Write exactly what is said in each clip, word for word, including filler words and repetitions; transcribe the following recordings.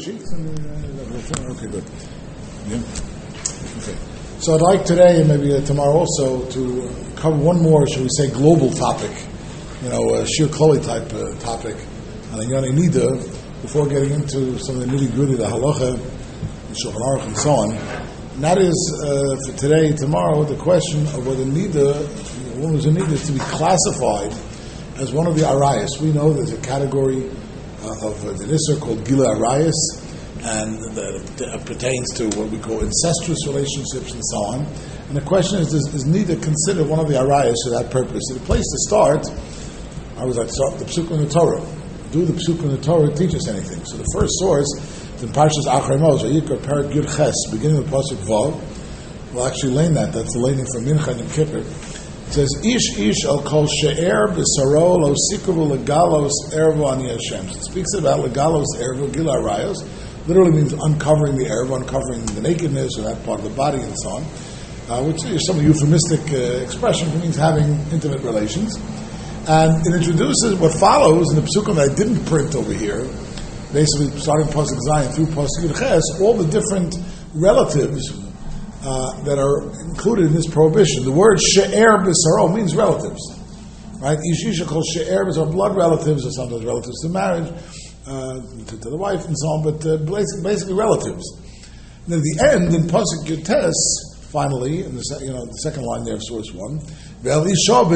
sheets? Okay, good. Yeah. Okay. So I'd like today and maybe uh, tomorrow also to cover one more, shall we say, global topic. You know, a Shir Kloli type uh, topic on Inyani Nida, before getting into some of the nitty gritty, the halacha, the Shulchan Aruch, and so on. And that is uh, for today, tomorrow, the question of whether Nida, a woman who's a Nida, is to be classified as one of the Arayas. We know there's a category uh, of uh, the Nisr called Gila Arayas, and that uh, pertains to what we call incestuous relationships and so on. And the question is, is, is Nida considered one of the Arayas for that purpose? So the place to start, I always like to start with the Psuk in the Torah. Do the Psuk in the Torah teach us anything? So the first source is in Parshas Acharei Mos, Vayikra Perek Yud Ches, beginning with Pasuk Vav. We'll actually lane that. That's the laning for Mincha and Kippur. It says, Ish Ish al kol she'er b'saro lo sikavu legalos ervo ani Hashem. So it speaks about legalos ervo gila rayos. Literally means uncovering the ervo, uncovering the nakedness or that part of the body and so on. Uh, which is some euphemistic uh, expression. It means having intimate relations. And it introduces what follows in the Psukim that I didn't print over here, basically starting Pasuk Zayin through Pasuk Yud Ches, all the different relatives uh, that are included in this prohibition. The word she'er b'saro means relatives, right? Ish Isha called she'er b'saro, blood relatives, or sometimes relatives to marriage, uh, to, to the wife and so on, but uh, basically, basically relatives. And at the end, in Pasuk Yud Tes, finally, in the you know the second line there of source one, so on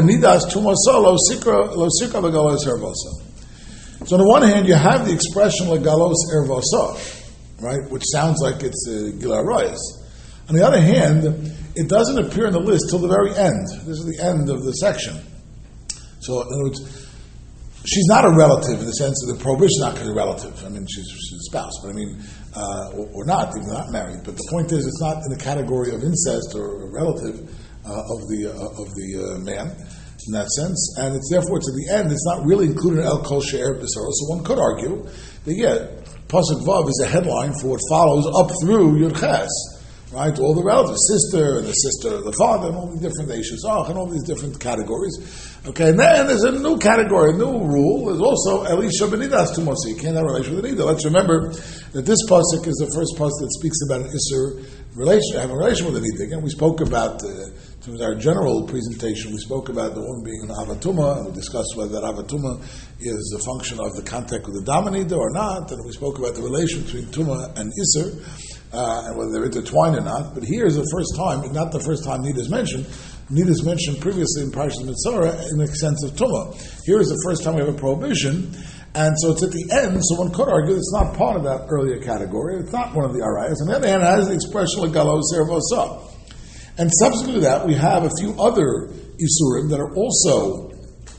the one hand, you have the expression legalos ervosa, right, which sounds like it's uh, gila arayos. On the other hand, it doesn't appear in the list till the very end. This is the end of the section. So, in other words, she's not a relative in the sense that the prohibition is not going to be a relative. I mean, she's, she's a spouse, but I mean, uh, or, or not, even not married. But the point is, it's not in the category of incest or a relative uh, of the uh, of the uh, man in that sense. And it's therefore, it's at the end, it's not really included in El Kol She'er B'Saro. So one could argue that, yeah, Pasuk Vav is a headline for what follows up through Yud Ches. Right, all the relatives, sister, and the sister, the father, and all the different Eishazach, and all these different categories. Okay, and then there's a new category, a new rule. There's also Elisha benidas tumosi. You can't have a relation with an Nida. Let's remember that this pasuk is the first pasuk that speaks about an Isser relation, having a relation with an Nida. Again, we spoke about, uh, in our general presentation, we spoke about the woman being an avatuma, and we discussed whether that avatuma is a function of the contact with the Damanida or not, and we spoke about the relation between Tuma and Isser. Uh, and whether they're intertwined or not. But here is the first time, not the first time Nida is mentioned. Nida is mentioned previously in Parshas Mitzorah in the sense of Tumah. Here is the first time we have a prohibition, and so it's at the end, so one could argue it's not part of that earlier category, it's not one of the Arayas. On the other hand, it has the expression Legalos Ervosa. And subsequent to that, we have a few other Isurim that are also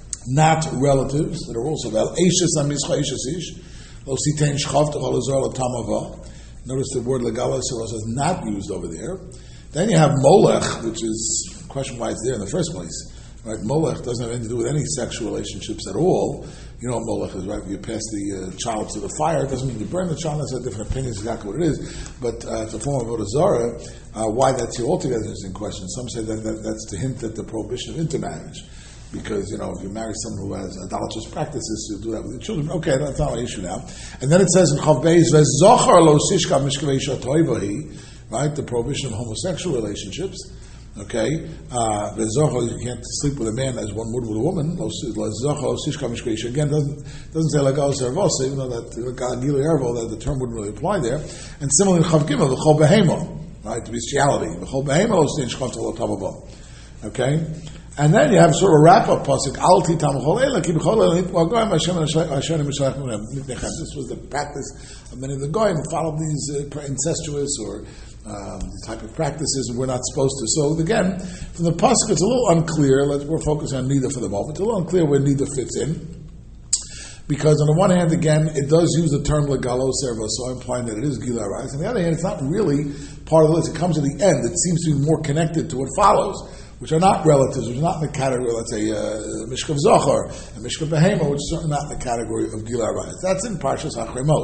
not relatives, that are also Vel Eishes Amischa Eishes Ish, Lo Sitein Shchav Techol Azor Tamava. Notice the word legalos is not used over there. Then you have molech, which is a question why it's there in the first place. Right? Molech doesn't have anything to do with any sexual relationships at all. You know what molech is, right? If you pass the uh, child to the fire, it doesn't mean you burn the child. That's a different opinion, exactly what it is. But uh, it's a form of avodah zarah. Uh, why that's here altogether is an interesting question. Some say that, that that's to hint at the prohibition of intermarriage. Because, you know, if you marry someone who has idolatrous practices, you'll do that with your children. Okay, that's not an issue now. And then it says in Chav Beis, Ve'zochar lo sishka mishkavei shatoivahi, right, the prohibition of homosexual relationships. Okay, uh, Ve'zochar, you can't sleep with a man as one would with a woman. Ve'zochar lo sishka mishkavei, again, doesn't doesn't say legalos ervosa, even though that gila ervo, that the term wouldn't really apply there. And similarly in Chav Gimel, v'chol behemo, right, the bestiality. V'chol behemo lo shtein shchav tolo tamavo. Okay. And then you have sort of a wrap-up pasuk. Alti tamchol ela ki b'chol ela nitwa goyim Hashem Hashem Mishalach Nunem. This was the practice of many of the goyim who followed these uh, incestuous or um, these type of practices, and we're not supposed to. So again, from the pasuk, it's a little unclear. Let's, we're focused on Nida for the moment. It's a little unclear where Nida fits in, because on the one hand, again, it does use the term legalos ervosa, implying that it is gila arayos. On the other hand, it's not really part of the list. It comes at the end. It seems to be more connected to what follows, which are not relatives, which are not in the category, let's say, uh, Mishkav Zohar, and Mishkav Behema, which is certainly not in the category of Gila Arayos. That's in Parshas Acharei Mos.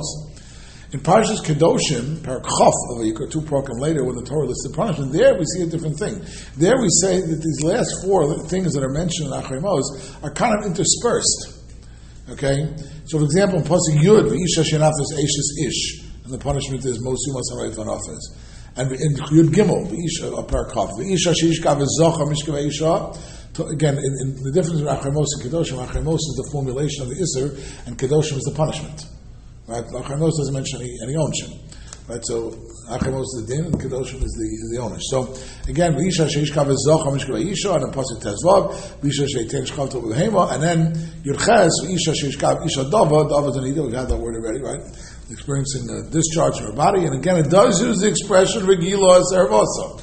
In Parshas Kedoshim, Parak Chof of Vayikra, two program later, when the Torah lists the punishment, there we see a different thing. There we say that these last four things that are mentioned in Acharei Mos are kind of interspersed. Okay? So, for example, in Pasuk Yud, V'isha shenafes eishes ish. and the punishment is mosu masaray fanafes. And in Yud Gimel, V'isha, a parakaf, V'isha sheishka v'zocha mishka v'isha. Again, in, in the difference between Achemos and Kedoshim, Achemos is the formulation of the Isser, and Kedoshim is the punishment. Right? Achemos doesn't mention any, any ownership. Right? So, Achemos is the din, and Kedoshim is the, is the owner. So, again, V'isha sheishka v'zocha mishka v'isha, and then Pasuk Tezvav, V'isha sheitein shchavto v'hema, and then Yurches, V'isha sheishka v'isha dava, dava zanida, we've had that word already, right? Experiencing a discharge from her body, and again, it does use the expression "regila servosa."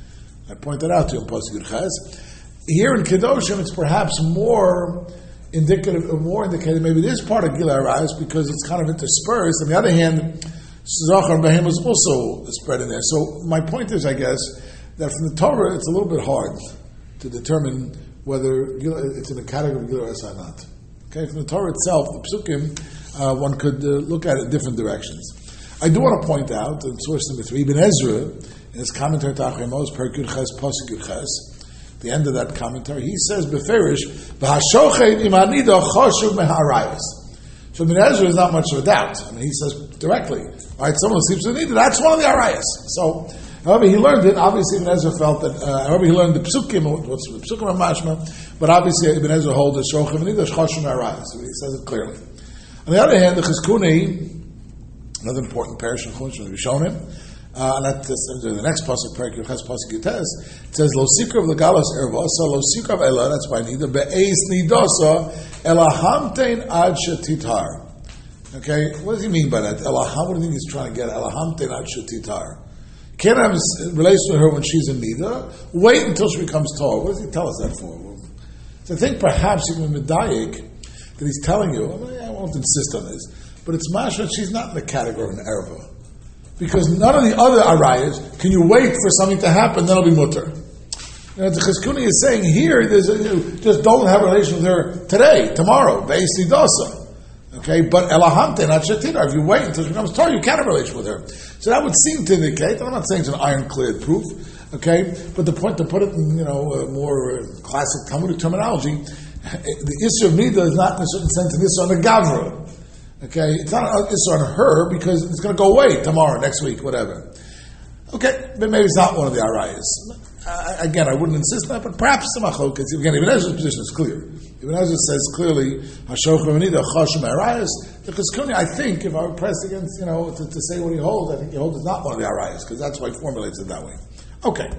I pointed out to you in Pasuk Yurches. Here in Kedoshim, it's perhaps more indicative, more indicated. Maybe this part of Gila Arayos because it's kind of interspersed. On the other hand, Zachar and Behem is also spread in there. So my point is, I guess, that from the Torah, it's a little bit hard to determine whether it's in the category of Gila Arayos or not. Okay, from the Torah itself, the Psukim. Uh, one could uh, look at it in different directions. I do want to point out, in source number three, Ibn Ezra, in his commentary to Achemos, Perek Yud Ches, Pasuk Yud Ches, the end of that commentary, he says, Beferish, V'hashochet im hanida choshuv meharayos. So Ibn Ezra is not much of a doubt. I mean, he says directly, right, someone sleeps with nida, that's one of the arayos. So, however he learned it, obviously Ibn Ezra felt that, uh, however he learned the Psukim, what's the Psukim of Mashma, but obviously Ibn Ezra holds the Shochet nida, choshuv meharayos. So he says it clearly. On the other hand, the Chizkuni, another important parish in Chumash, we've shown him, uh, and that's the next pasuk, Perek Yud pasuk Yutes, it says, "Lo sikra v'legalos ervasa, lo sikra v'ela." That's by nida be'eis nidasa elahamtein ad shetitar. Okay, what does he mean by that? Elaham. What do you think he's trying to get? Elahamtein ad shetitar. Can't have a relation with her when she's in nida. Wait until she becomes tall. What does he tell us that for? So I think perhaps even medayik that he's telling you. I, mean, I won't insist on this, but it's mashma. She's not in the category of an erva, because none of the other arayas can you wait for something to happen, then it'll be mutter. You know, the Chizkuni is saying here, there's a, you just don't have a relation with her today, tomorrow, be'esi dosa. Okay, but elahamte not shetina. If you wait until she becomes Torah, you can't have a relation with her. So that would seem to indicate. I'm not saying it's an ironclad proof. Okay, but the point to put it in, you know, uh, more uh, classic Talmudic terminology. The issue of nida is not in a certain sense an issue on the gavra. Okay, it's not an issue on her because it's going to go away tomorrow, next week, whatever. Okay, but maybe it's not one of the arayas. Uh, again, I wouldn't insist on that, but perhaps the machlokas. Again, Ibn Ezra's position is clear. Ibn Ezra says clearly, "Hashochem nida chashim arayas." The Chizkuni, I think, if I were pressed against, you know, to, to say what he holds, I think he holds it's not one of the arayas because that's why he formulates it that way. Okay.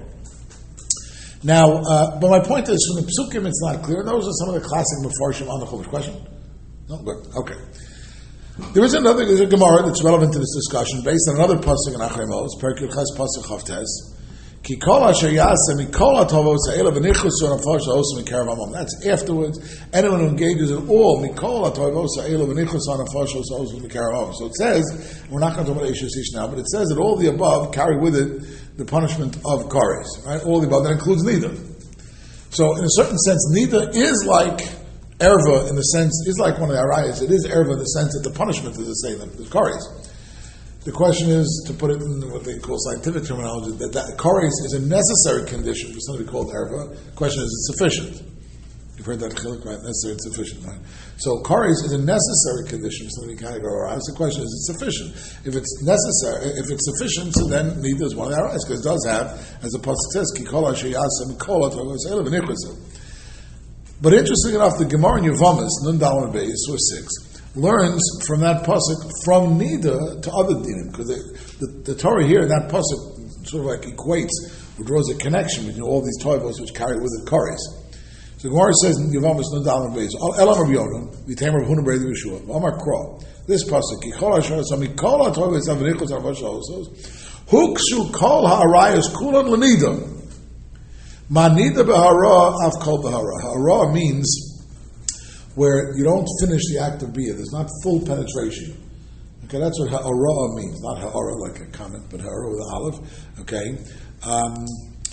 Now, uh, but my point is, from the Psukim, it's not clear. Those are some of the classic Mefarshim on the Chumash. Question? No? Good. Okay. There is another, there's a Gemara that's relevant to this discussion, based on another pasuk in Achemos, Perek Yud Ches pasuk Chavtes. Ki kol asher yaseh mikol hatovos ha'ela v'nichusu nafesh ha'osim mikerav hamam. That's afterwards. Anyone who engages in all mikol hatovos ha'ela v'nichusu nafesh ha'osim mikerav hamam. So it says, we're not going to talk about Eish Ish now, but it says that all the above carry with it the punishment of kares. Right? All the above that includes nida. So in a certain sense, nida is like erva in the sense is like one of the arayas. It is erva in the sense that the punishment is the same, the kares. The question is, to put it in what they call scientific terminology, that, that kares is a necessary condition for something called erva. The question is, is it sufficient? You've heard that chiluk, right? Necessary and sufficient, right? So kares is a necessary condition for something kind of go around. The question is, is it sufficient? If it's necessary, if it's sufficient, so then nida is one of the arayas, because it does have, as the pasuk says, ki kol asher yaseh mikol hatovos ha'ela v'nichusu. But interesting enough, the Gemara in Yevamos, Nun Dalman Beis, source six, learns from that pasuk from nida to other dinim, because the, the, the Torah here in that pasuk sort of like equates or draws a connection between all these toivos which carry with it kares. So the Gemara says in Yevamos Nun Dalman Beis, Elam Rabbi Yonah, V'Taim Rav Huna Beis Yeshua, V'Amar Kro. This pasuk, Kichol Hashem Sami Kol HaToivos Avnichos Arvash Ha'osos, Hukshu Kol HaArayos Kulan L'Nida. Manida behara afkol behara. Hara means where you don't finish the act of bia. There's not full penetration. Okay, that's what hara means. Not hara like a comment, but hara with an olive. Okay. Um,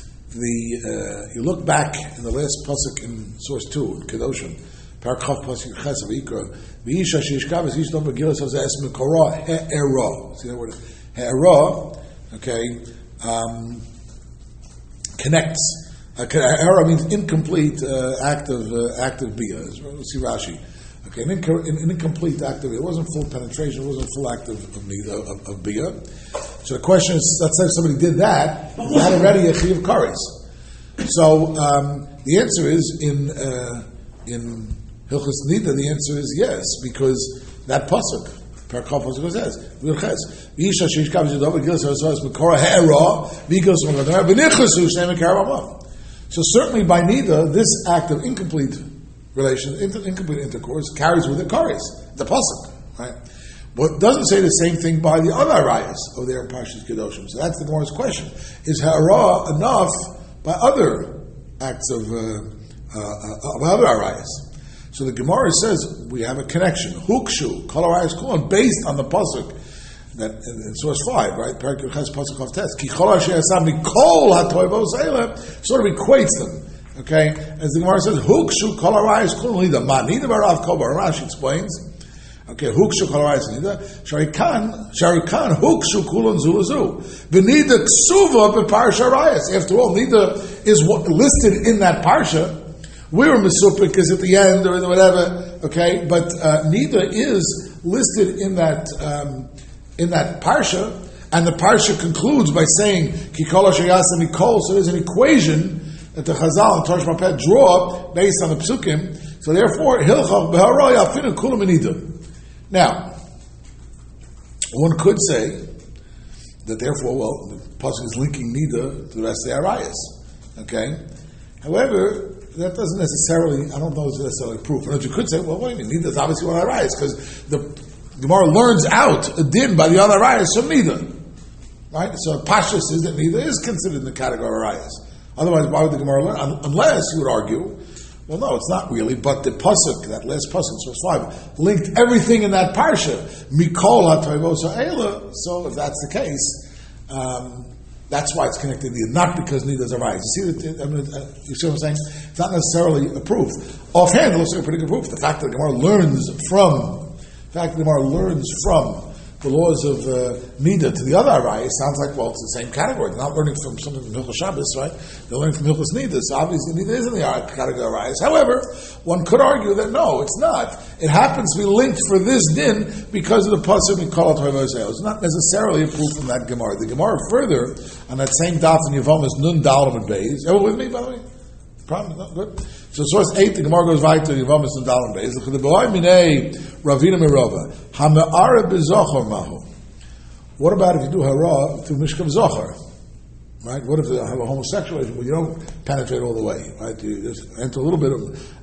the uh, you look back in the last pasuk in source two in Kedoshim, Parachav pasuk Ches of Ikra. V'isha sheishkav is yishtom begilas of zes mikora he'era. See that word? He'era. Okay. Um, connects. Ha'era means incomplete uh, act of uh, act of bia. Let's see Rashi. Okay, an, inco- an incomplete act of, it wasn't full penetration, it wasn't full act of, of, of, of bia. So the question is, let's say somebody did that, they had already a chi of kares. So um, the answer is, in uh, in Hilchos Nida, the answer is yes, because that pasuk, per kaf pasuk says, V'ilches, V'isha sheish kav zidov, V'gil sarasas, V'kora ha'era, V'gil sarasas, V'nichlesu, Shnei Mekar. So certainly by Nida, this act of incomplete relation, inter- incomplete intercourse, carries with it kares, the pasuk, right? But doesn't say the same thing by the other arayas of their Parshas Kedoshim. So that's the Gemara's question. Is ha'ara enough by other acts of, uh, uh, uh, by other arayas? So the Gemara says we have a connection. Hukshu, kol arayas kulon, based on the pasuk that in, in source five, right? Perak Yochas pasuk of test. Ki kol asher yasam mikol hatoivos eila, sort of equates them. Okay, as the Gemara says, Hukshu kol arayas kulon lida ma nida barav kol bar. Rashi explains. Okay, Hukshu kol arayas nida sharikan sharikan Hukshu kulon zulazu v'nida ksuva beparsha arayas. After all, nida is what, listed in that parsha. We were misupik because at the end or whatever. Okay, but uh, nida is listed in that um, in that parsha, and the parsha concludes by saying ki kol asher yasa mikol. So there's an equation that the Chazal and Torsh Mapet draw based on the psukim. So therefore, hilchach beharoi afinu kulam nida. Now, one could say that therefore, well, the pasuk is linking nida to the rest of the arayas. Okay, however, that doesn't necessarily, I don't know if it's necessarily proof. But you could say, well, wait a minute, nida is obviously one of the arayas because the Gemara learns out a din by the other arayas from nida, right? So Pasha says that nida is considered in the category of arayas. Otherwise, why would the Gemara learn? Unless you would argue, well, no, it's not really. But the pasuk, that last pasuk, source five, linked everything in that parsha. Mikol hatoivos ha'ela. So if that's the case, um, that's why it's connected to nida, not because nida is a right. You see that? I mean, you see what I'm saying? It's not necessarily a proof. Offhand, it looks like a pretty good proof. The fact that the Gemara learns from, the fact that the Gemara learns from the laws of uh, nida to the other arayas sounds like, well, it's the same category. They're not learning from something from Hilchos Shabbos, right? They're learning from Hilchos Nida. So obviously nida is in the category of arayas. However, one could argue that no, it's not. It happens to be linked for this din because of the pasuk Mikol HaToivos Eila. It's not necessarily a proof from that Gemara. The Gemara further, on that same daf in Yevamos, Nun Dalam and Beis. Everyone with me, by the way? Problem? No? Good. So source eight, the Gemara goes right to Yevamos and Dalam Beis. Ravina Mirova. Hama'ara b'zochor mahu. What about if you do hara to mishkav zochor? Right? What if you have a homosexual relationship? Well, you don't penetrate all the way, right? You just enter a little bit of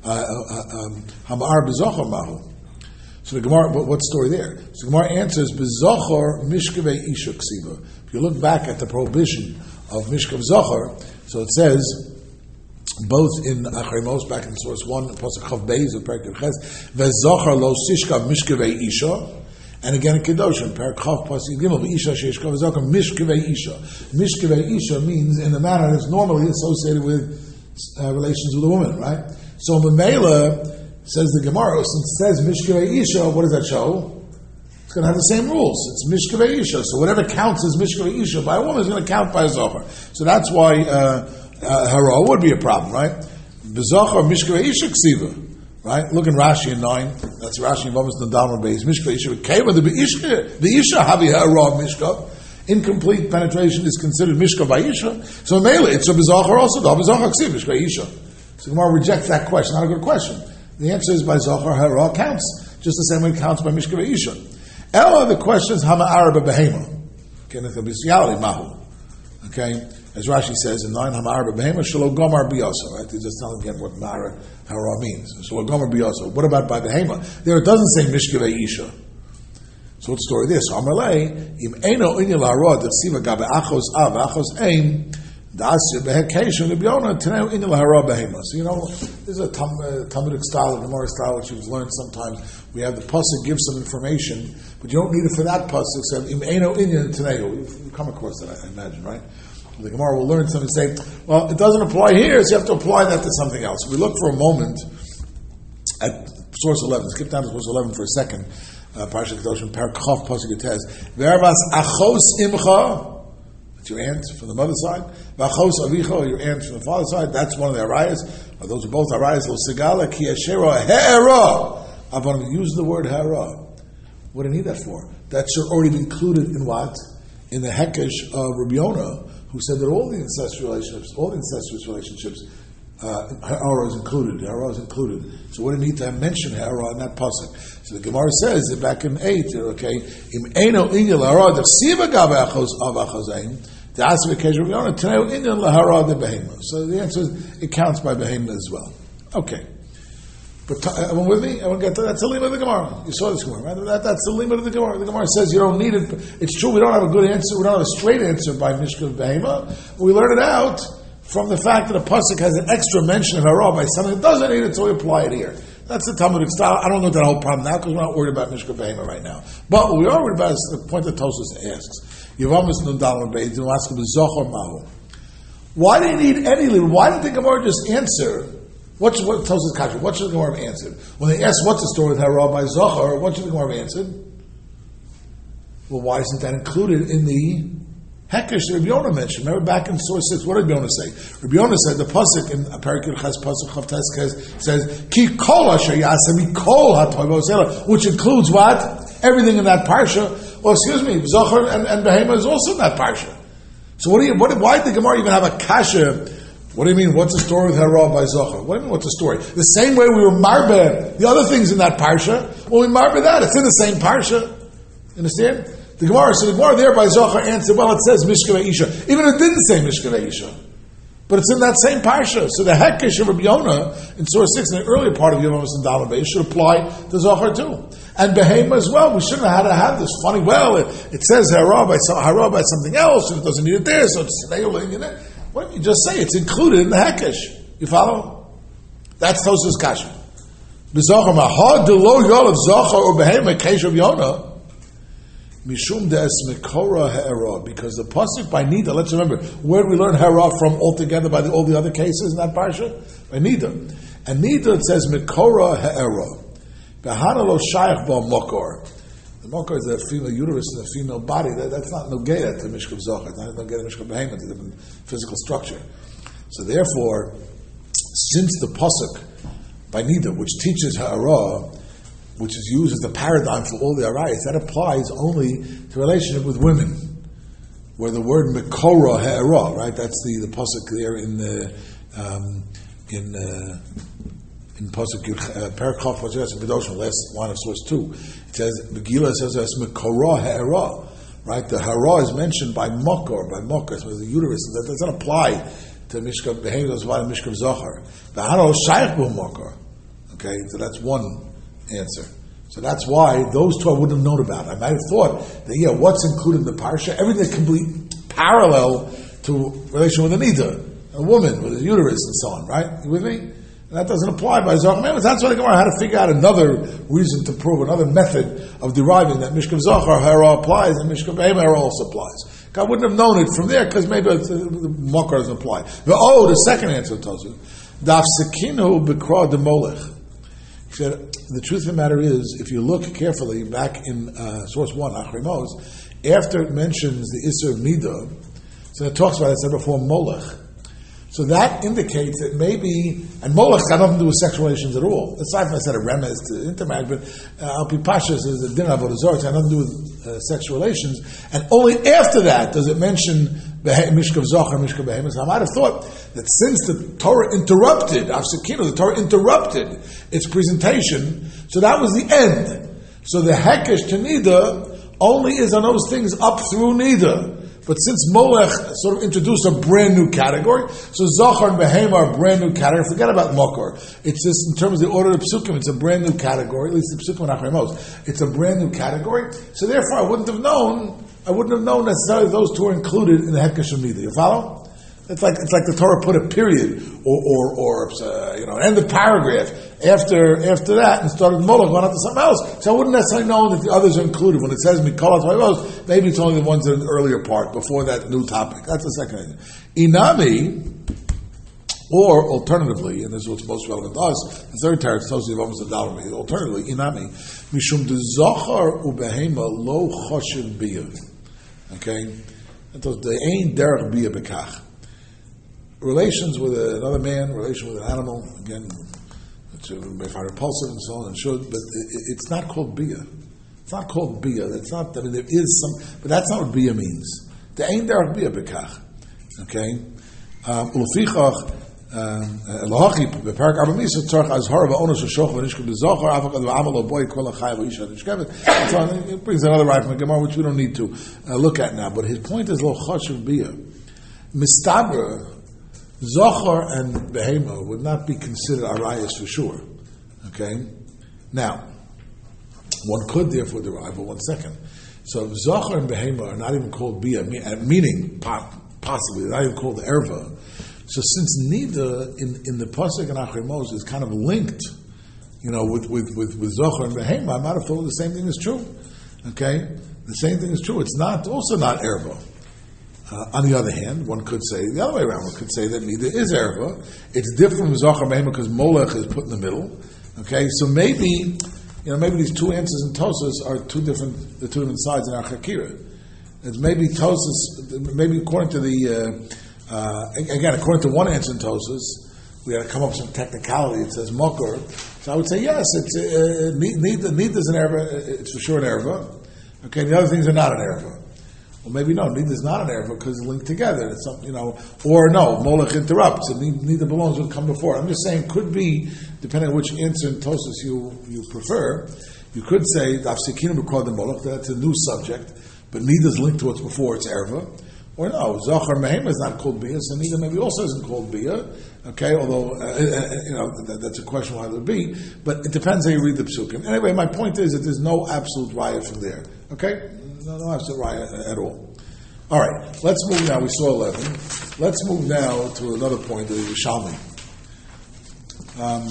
hama'ara b'zochor mahu. So the Gemara, what, what story there? So the Gemara answers b'zochor mishkavei isha ksiva. If you look back at the prohibition of mishkav zochor, so it says, both in Achremos, back in source one, pasuk Chav Beis of Perek Ches, ve'zochar lo sishkav mishkavei isha, and again in Kedoshim, Perek Chav pasuk Gimel ve'isha sheishkav ve'zochar mishkavei isha. Mishkavei isha means in the manner that's normally associated with uh, relations with a woman, right? So Memela says the Gemara, since it says mishkavei isha, what does that show? It's going to have the same rules. It's mishkavei isha. So whatever counts as mishkavei isha by a woman is going to count by a zochar. So that's why. Uh, Uh, hara would be a problem, right? B'zochar mishkavei isha ksiva, right? Look in Rashi in nine. That's Rashi in Vamos Nandamar Beis. Mishkavei isha keva the isha the isha havi hara mishkav. Incomplete penetration is considered mishkav by isha. So mele it's a b'zochar also. Da b'zochar ksiva mishkavei isha. So Gemara rejects that question. Not a good question. The answer is by zochar hara counts just the same way it counts by mishkavei isha. Ella the question is hama'ara b'behema. Okay, the b'siyali mahu. Okay. As Rashi says in nine, Hamar b'behema shelo gomar biyasa. Right? He's just telling again what Mara hara means. Shelo gomar biyasa. What about by behema? There it doesn't say mishkavei isha. So what story this? Amalei im eno inyel hara d'chsiva gabe achos av achos ein da'asya behekeshu lebiona teneu inyel hara behema. So you know this is a tam, uh, Talmudic style, a Gemara style which you've learned sometimes. We have the pasuk give some information, but you don't need it for that pasuk. So im eno inyel teneu. You've come across that, I imagine, right? The Gemara will learn something and say, well, it doesn't apply here, so you have to apply that to something else. We look for a moment at source eleven. Skip down to source eleven for a second. Parshat Kedoshim, Perek Chav, pasuk Yitez. Ve'ervas achos imcha. That's your aunt from the mother's side. V'achos avicha, your aunt from the father's side. That's one of the arayas. Those are both arayas. Lo segala ki ashera he'era Avan use the word hara. What do you need that for? That should already be included in what? In the hekesh of Rabbi Yonah, who said that all the incestuous relationships, all the incestuous relationships, uh, hara is included. Hara is included. So what do you need to mention hara in that pasuk? So the Gemara says that back in eight, okay, im eno inyal hara dechsiva gabe achos av achozain. So the answer is it counts by behema as well. Okay. But t- everyone with me? Everyone get that? That's the limit of the Gemara. You saw this Gemara, right? That, that's the limit of the Gemara. The Gemara says you don't need it. It's true, we don't have a good answer. We don't have a straight answer by Mishka of Behema. We learn it out from the fact that a pasuk has an extra mention of hara by something that doesn't need it, so we apply it here. That's the Talmudic style. I don't know that whole problem now because we're not worried about Mishka of Behema right now. But what we are worried about is the point that Tosfos asks. Yavamas Nundal Beis, and ask him Zochar Mahu. Why do you need any limit? Why didn't the Gemara just answer? What's what tells us Kasha? What should the Gemara have answered? When they asked what's the story with hara by Zochar, what should the Gemara have answered? Well, why isn't that included in the Hekesh that Rabbi Yonah mentioned? Remember back in source six, what did Rabbi Yonah say? Rabbi Yonah said the pasuk in Perikid Ches pasuk Chav Teskes says Ki Kol Asher Yaseh Mikol HaToivos Ela, which includes what? Everything in that parsha. Well, excuse me, Zochar and, and Behema is also in that parsha. So what do you? What, why did the Gemara even have a kasha? What do you mean? What's the story with hara by Zochar? What do you mean? What's the story? The same way we were marbe the other things in that parsha. Well, we marbe that. It's in the same parsha. You understand? The Gemara, so the Gemara there by Zochar answered, well, it says Mishka Ve'isha. Even if it didn't say Mishka Ve'isha. But it's in that same parsha. So the Hekesh of Rabbi Yonah in Surah six, in the earlier part of Yevamos and Dalam Beis, should apply to Zochar too. And Behema as well. We shouldn't have had to have this funny, well, it, it says hara by, hara by something else, and it doesn't need it there, so it's nailing in it. Why don't you just say it's included in the Hekesh? You follow? That's Tosfos Kasha. B'Zochar Mahad Delo Yolav Zochar or Behema Kesh of Yonah. Mishum des Mikora Ha'era, because the pasuk by Nida, let's remember, where do we learn Ha'era from altogether by the, all the other cases in that parsha? By Nida. And Nida, it says Mikora Ha'era. Behana lo shayach bo mokor. The mokor is a female uterus and a female body. That, that's not nogeya to Mishka Zochar. It's not nogeya to Mishka Behema. It's a different physical structure. So therefore, since the pasuk by Nida, which teaches Ha'era, which is used as the paradigm for all the arayos, that applies only to relationship with women, where the word Mikora Ha'era, right? That's the, the pasuk there in the um, in uh, in pasuk Perek Chav Pasuk Kedoshim, last line of source two. It says Megillah says it's Mikora Ha'era, right? The Ha'era is mentioned by Mokor, by Mokor, so the uterus. That doesn't apply to Mishka Behema, doesn't apply to Mishka Zochar. The Ha'era Shayach bo Mokor. Okay, so that's one answer. So that's why those two I wouldn't have known about. I might have thought that, yeah, what's included in the parsha? Everything that can be parallel to relation with a nida, a woman with a uterus and so on, right? You with me? And that doesn't apply by Zochar. That's why the Gemara had to figure out another reason to prove, another method of deriving that Mishka Zochar hara applies and Mishka Behema hara also applies. I wouldn't have known it from there because maybe it's, uh, the Mokar doesn't apply. But, oh, the second answer tells you. Daf sekinu b'kra de molech. He said, the truth of the matter is, if you look carefully back in uh, source one, Achrei Mos, after it mentions the Isser of Nida, so it talks about, I said before, Molech. So that indicates that maybe, and Molech got nothing to do with sexual relations at all. Aside from I said a remez to intermarriage, but Alpi Pashas is a din of Avodah Zarah, nothing to do with uh, sexual relations. And only after that does it mention Mishka Zochar, Mishka Behema. So I might have thought that since the Torah interrupted, Afsekino, the Torah interrupted its presentation, so that was the end. So the Hekesh to Nida only is on those things up through Nida. But since Molech sort of introduced a brand new category, so Zochar and Behema are a brand new category. Forget about Mokor. It's just in terms of the order of Psukim, it's a brand new category, at least the Psukim and Achrei Mos. It's a brand new category. So therefore I wouldn't have known, I wouldn't have known necessarily those two are included in the Hekesh of Nida. You follow? It's like it's like the Torah put a period or or, or uh, you know, end of paragraph after after that and started Molech going on to something else. So I wouldn't necessarily know that the others are included. When it says Mikol HaToivos, maybe it's only the ones in the earlier part before that new topic. That's the second thing. Inami, or alternatively, and this is what's most relevant to us, the third teretz tells you almost a dollar. Alternatively, Inami, Mishum de Zochar uBehema lo choshev biyah. Okay, they ain't derech biyah bekach. Relations with another man, relation with an animal, again, to may find repulsive and so on and should, but it, it's not called bia. It's not called bia. That's not. I mean, there is some, but that's not what bia means. The ain't derech bia bekach. Okay. Ulefichach lahachi beparak arba misa tzarich azhara va'onos v'shoch v'nishka b'zochar avakad v'amal boy kol ha'chay v'isha v'ishkevet. So it brings another right from the Gemara, which we don't need to uh, look at now. But his point is lo chashuv bia. Mistaber zochar and behema would not be considered arayas for sure. Okay. Now, one could therefore derive. But one second. So if zochar and behema are not even called bia, meaning possibly they're not even called erva. So since neither in, in the pasuk and Achrei Mos is kind of linked, you know, with with with, with zochar and behema, I might have thought the same thing is true. Okay, the same thing is true. It's not also not erva. Uh, on the other hand, one could say the other way around. One could say that neither is erva. It's different from zochar and behema because molech is put in the middle. Okay, so maybe you know maybe these two answers in Tosas are two different the two different sides in our chakira. It's maybe Tosas, maybe according to the. Uh, Uh, again, according to one answer in Tosas, we had to come up with some technicality. It says mokor. So I would say yes, it's uh, neither neither is an erva. It's for sure an erva. Okay, the other things are not an erva. Well, maybe no, neither is not an erva because it's linked together. It's some, you know, or no, molech interrupts and neither belongs would come before. I'm just saying, could be depending on which answer in Tosas you you prefer. You could say dafsikinim b'kol the molech. That's a new subject, but neither is linked to what's before. It's erva. Or no, Zochar Mehema is not called Bia, so neither maybe also isn't called Bia. Okay, although, uh, you know, that, that's a question why it would be. But it depends how you read the Psukim. Anyway, my point is that there's no absolute raya from there. Okay? No, no absolute raya at all. All right, let's move now. We saw eleven. Let's move now to another point, the Yerushalmi. Um,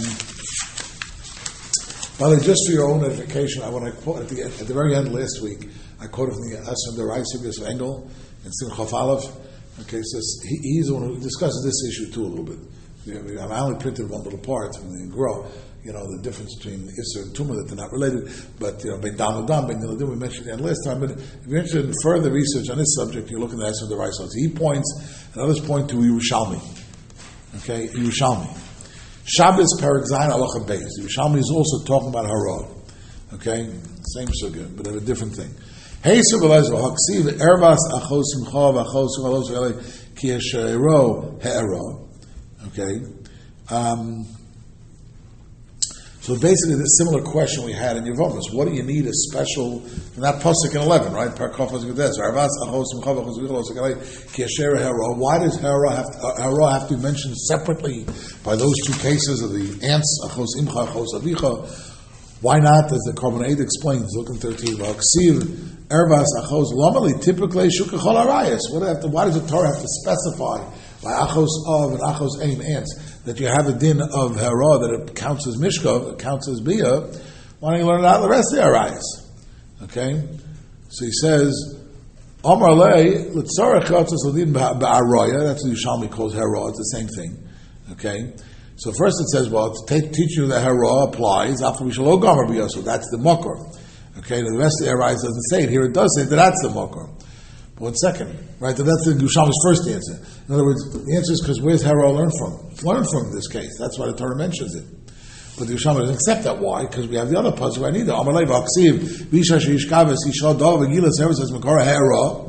by the way, just for your own edification, I want to quote at the, at the very end last week, I quoted from the Asr Deraisa of Engel, and Simcha Aleph. Okay, so he, he's the one who discusses this issue too a little bit. I only printed one little part from the Gro, you know, the difference between Isser and Tumah, that they're not related, but, you know, Ben Dam Dam, Ben Niladim, we mentioned that last time, but if you're interested in further research on this subject, you're looking at the the right so he points, and others point to Yerushalmi. Okay, Yerushalmi. Shabbos Perek Zayin Halacha Beis. Yerushalmi is also talking about Hara. Okay, same sugya, but a different thing. Hey, Subelez v'Haksiv Ervas Achos Simcha v'Achos Simchalos V'Elei Ki Yeshero He'ero. Okay, um, so basically, the similar question we had in Yevamos. What do you need a special? Not pasuk in eleven, right? Perkofas Gades. Ervas Achos Simcha v'Achos Simchalos V'Elei Ki Yeshero He'ero. Why does Hera have to, uh, Hera have to be mentioned separately by those two cases of the ants Achos Imcha Achos Avicha? Why not? As the Korban explains, look in thirteen. V'Haksiv Ervas achos lomali typically shukachol arayas. What have to? Why does the Torah have to specify by achos of and achos ein ants that you have a din of hera that it counts as mishkav, it counts as bia? Why don't you learn it out of the rest of the arayas? Okay, so he says Amar lei l'tzarech yotzos l'din ba'araya. That's what Yerushalmi calls hera. It's the same thing. Okay. So first it says, well, to teach you that hera applies after we shall go gomer bia. So that's the makor. Okay, the rest of the Arais doesn't say it. Here it does say that that's the Mokor. But one second, right? That that's the Yerushalmi's first answer. In other words, the answer is because where's Hera learned from? It's learned from this case. That's why the Torah mentions it. But the Yerushalmi doesn't accept that. Why? Because we have the other puzzle. I need the Amalei v'Aksiv Visha sheishkaves Yishal Dov v'Gila Service as Mekora Hera.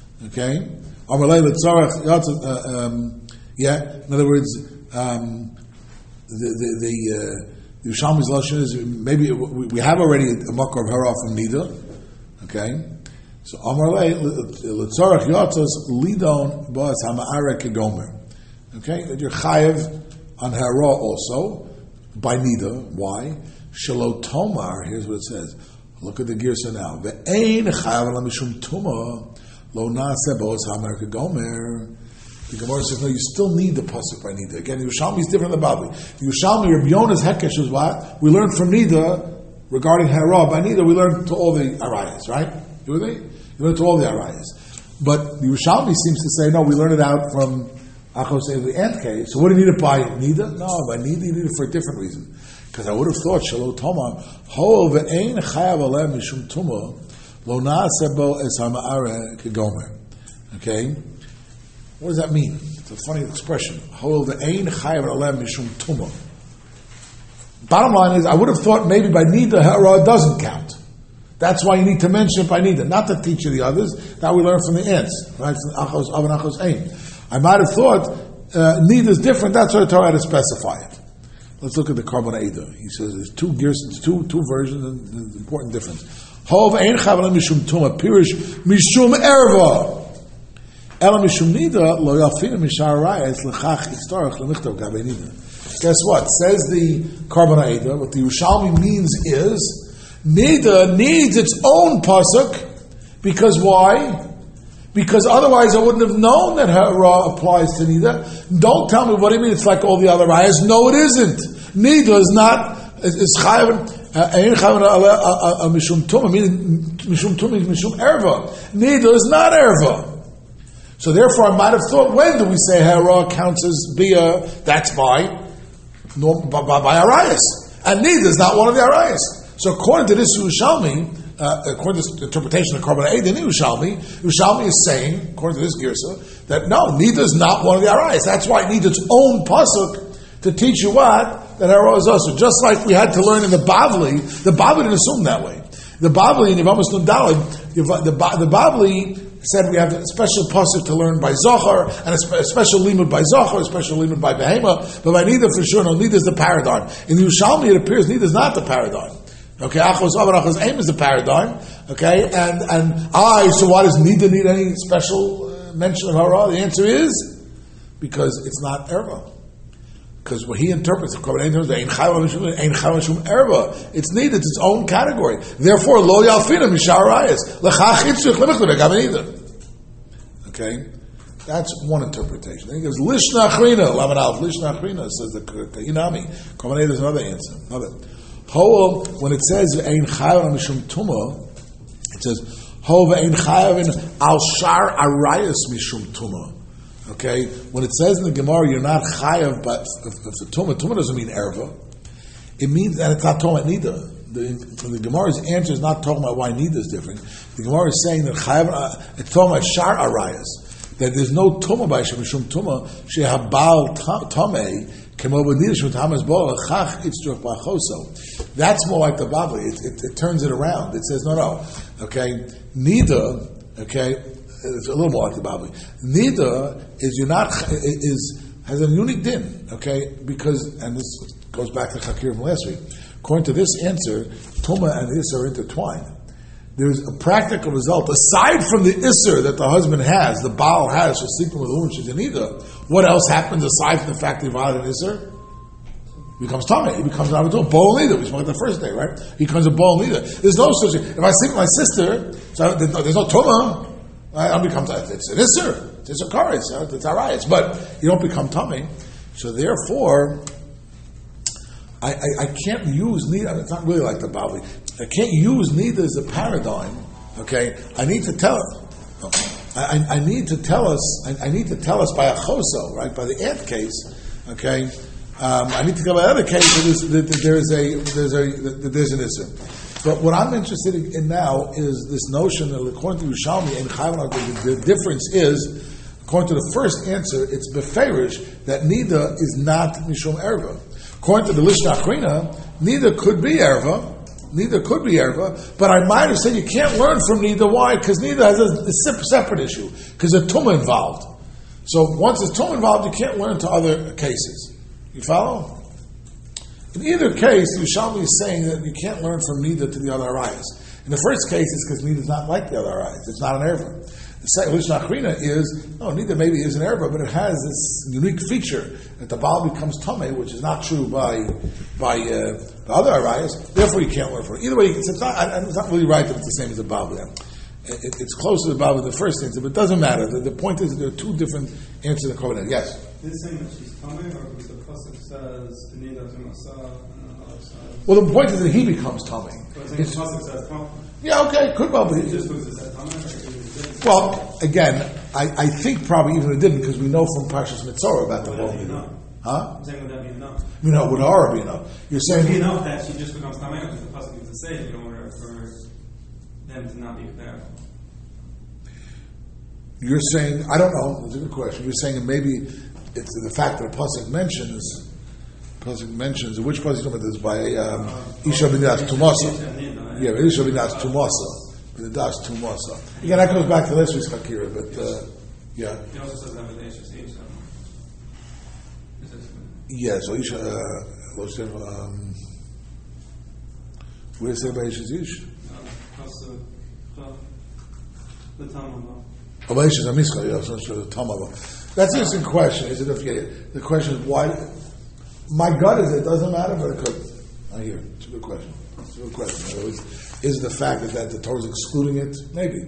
Okay, Amalei l'Tzarech Yatz. Um, yeah. In other words, um, the the. the uh, The Yerushalmi's lashon is maybe we have already a makor of hara from Nida, okay? So Amar lei l'tzarech yotzos lidon bas hama'ara kegomer, okay? That you're chayev on hara also by Nida. Why? Shelo tomar. Here's what it says. Look at the girsa now. Ve'ein chayev ala mishum tuma lo naaseh bas hama'ara kegomer. The Gemara says, no, you still need the pasuk by Nida. Again, the Yerushalmi is different than the Babli. The Yerushalmi, Rabbi Yona's Hekesh is what? We learned from Nida, regarding Hera, by Nida, we learned to all the Arayas, right? You with me? We learned to all the Arayas. But the Yerushalmi seems to say, no, we learned it out from Achos Evi and case. So what do you need it by Nida? No, by Nida you need it for a different reason. Because I would have thought, Shelo Tomar, Ho ve'ein chayav aleh mishum tumah, lo na'aseh bo es ha'ma'ara kegomer. Okay? What does that mean? It's a funny expression. Hol ve'ein chayav aleh mishum tumah. Bottom line is, I would have thought maybe by Nida, Ha'ara doesn't count. That's why you need to mention it by Nida, not to teach you the others. That we learn from the ants, right? From Achos, Av, and Achos, Ein. I might have thought uh, Nida is different, that's why the Torah had to specify it. Let's look at the Korban Eidah. He says there's two gears, two two versions, and there's an important difference. Hov ein chavan mishum tuma pirish mishum erva. Ela mishum nida lo yafina mishar rayas lechach istarach lemichtav gabei nida. Guess what? Says the Korban Eidah. What the Yerushalmi means is nida needs its own pasuk because why? Because otherwise I wouldn't have known that Ha'ara applies to Nida. Don't tell me what do you mean it's like all the other ayahs. No, it isn't. Nida is not, is chayav, ein chayav mishum tumah, meaning mishum tumah is mishum erva. Nida is not erva. So therefore I might have thought, when do we say Ha'ara counts as bia? That's by, by, by, by arayas. And Nida is not one of the arayas. So according to this Yerushalmi, Uh, according to the interpretation of Korban Eidah in Yerushalmi, Yerushalmi is saying, according to this Girsa, that no, Nida is not one of the Arayas. That's why it needs its own pasuk to teach you what? That Ha'ara is also. Just like we had to learn in the Bavli, the Bavli didn't assume that way. The Bavli in Yevamos Nun Daled, the, the Bavli said we have a special pasuk to learn by Zohar, and a, spe- a special limud by Zohar, a special limud by Behema, but by Nida for sure, no, Nida is the paradigm. In Yerushalmi it appears Nida is not the paradigm. Okay, Achos Av and Achos Ein is the paradigm. Okay, and and I. So why does Nida need any special uh, mention of Ha'ara? The answer is because it's not erva. Because what he interprets the Korban Eidah Ein Chayv Mishum erva. It's Nida. It's its own category. Therefore, Lo Yalfina Mishar Rayas Lechach Itzrich Lemichtav Gam Nida. Okay, that's one interpretation. Then he goes Lishna Achrina Lamed Aleph Lishna Achrina says the Hinami. Korban Eidah is another answer. Another. Ho, when it says ein chayav mishum tuma, it says ho ve'ein chayavin al shar arayas mishum tuma. Okay, when it says in the Gemara you're not chayav, but if, if the tuma, tuma doesn't mean erva. It means, and it's not talking about nida. The, from the Gemara's answer is not talking about why nida is different. The Gemara is saying that chayav, uh, it's talking about shar arayas, that there's no tuma by mishum tuma shehabal tamei. That's more like the Bavli. It, it, it turns it around. It says, no, no. Okay, Nida, okay, it's a little more like the Bavli. Nida is you're not, is, has a unique din, okay, because, and this goes back to Chakir from last week. According to this answer, Tuma and Issa are intertwined. There's a practical result, aside from the Isser that the husband has, the Baal has for sleeping with a woman, she's a Nida. What else happens aside from the fact that he violated an Isser? He becomes Tomei. He becomes not a Bol Nida. We spoke the first day, right? He becomes a Bol Nida. There's no such thing. If I sleep with my sister, so there's no, there's no Tuma, I become, it's an Isser. It's a Karis. It's Arayas. But you don't become Tomei. So therefore, I, I, I can't use Nida. It's not really like the Bavli. I can't use Nida as a paradigm. Okay, I need to tell. I, I need to tell us. I, I need to tell us by a choso, right? By the ant case. Okay, um, I need to tell by other case that there's, that there's a there's a that there's an issue. But what I'm interested in now is this notion that according to Yerushalmi and Chayvan, the, the difference is according to the first answer, it's beferish that Nida is not mishum erva. According to the Lishna Achrina, Nida could be erva. Neither could be erva, but I might have said you can't learn from neither. Why? Because neither has a, a separate issue. Because there's tumah involved. So once there's tumah involved, you can't learn to other cases. You follow? In either case, Yerushalmi is saying that you can't learn from neither to the other arayas. In the first case, it's because neither is not like the other arayas. It's not an erva. The second Lishna Achrina is no, neither maybe is an erva, but it has this unique feature that the Baal becomes tamei, which is not true by by uh, the other arayas. Therefore, you can't learn from it. Either way, it's not, it's not really right that it's the same as the Baal. It, it, it's closer to the Baal with the first answer, but it doesn't matter. The, the point is that there are two different answers to the Korban. Yes. Is it saying that she's tamei, or because the pasuk says the nida to Masa and the other says? Well, the point is that he becomes tamei. So it's saying the pasuk says tamei. Yeah, okay, could well be. It just because it said tamei. Well, again, I, I think probably even it didn't because we know from Parshas Mitzorah about the Would whole. that be enough? Huh? I'm saying would that be enough? You know, would Hara be enough? You're saying Would it be enough that she just becomes tamei because the pasuk needs to say it in order for them to not be there? You're saying I don't know. That's a good question. You're saying maybe it's the fact that a pasuk mentions pasuk mentions which pasuk talking about this by um, Isha b'das Tumasa. Yeah, Isha b'das Tumasa. B'das Tumasa. Again, that goes back to last week's Hakira, but uh, yeah. He also says that with H S E, so. Yeah, so Isha, uh, um, where does it say by Isha Zish? The Tamava. Oh, by Isha Zamiska, yeah, so the Tamava. That's an interesting question. Is it if yeah, the question is why? My gut is it doesn't matter, but it could. I hear. It's a good question. It's a good question. In other words, is it the fact that, that the Torah is excluding it? Maybe.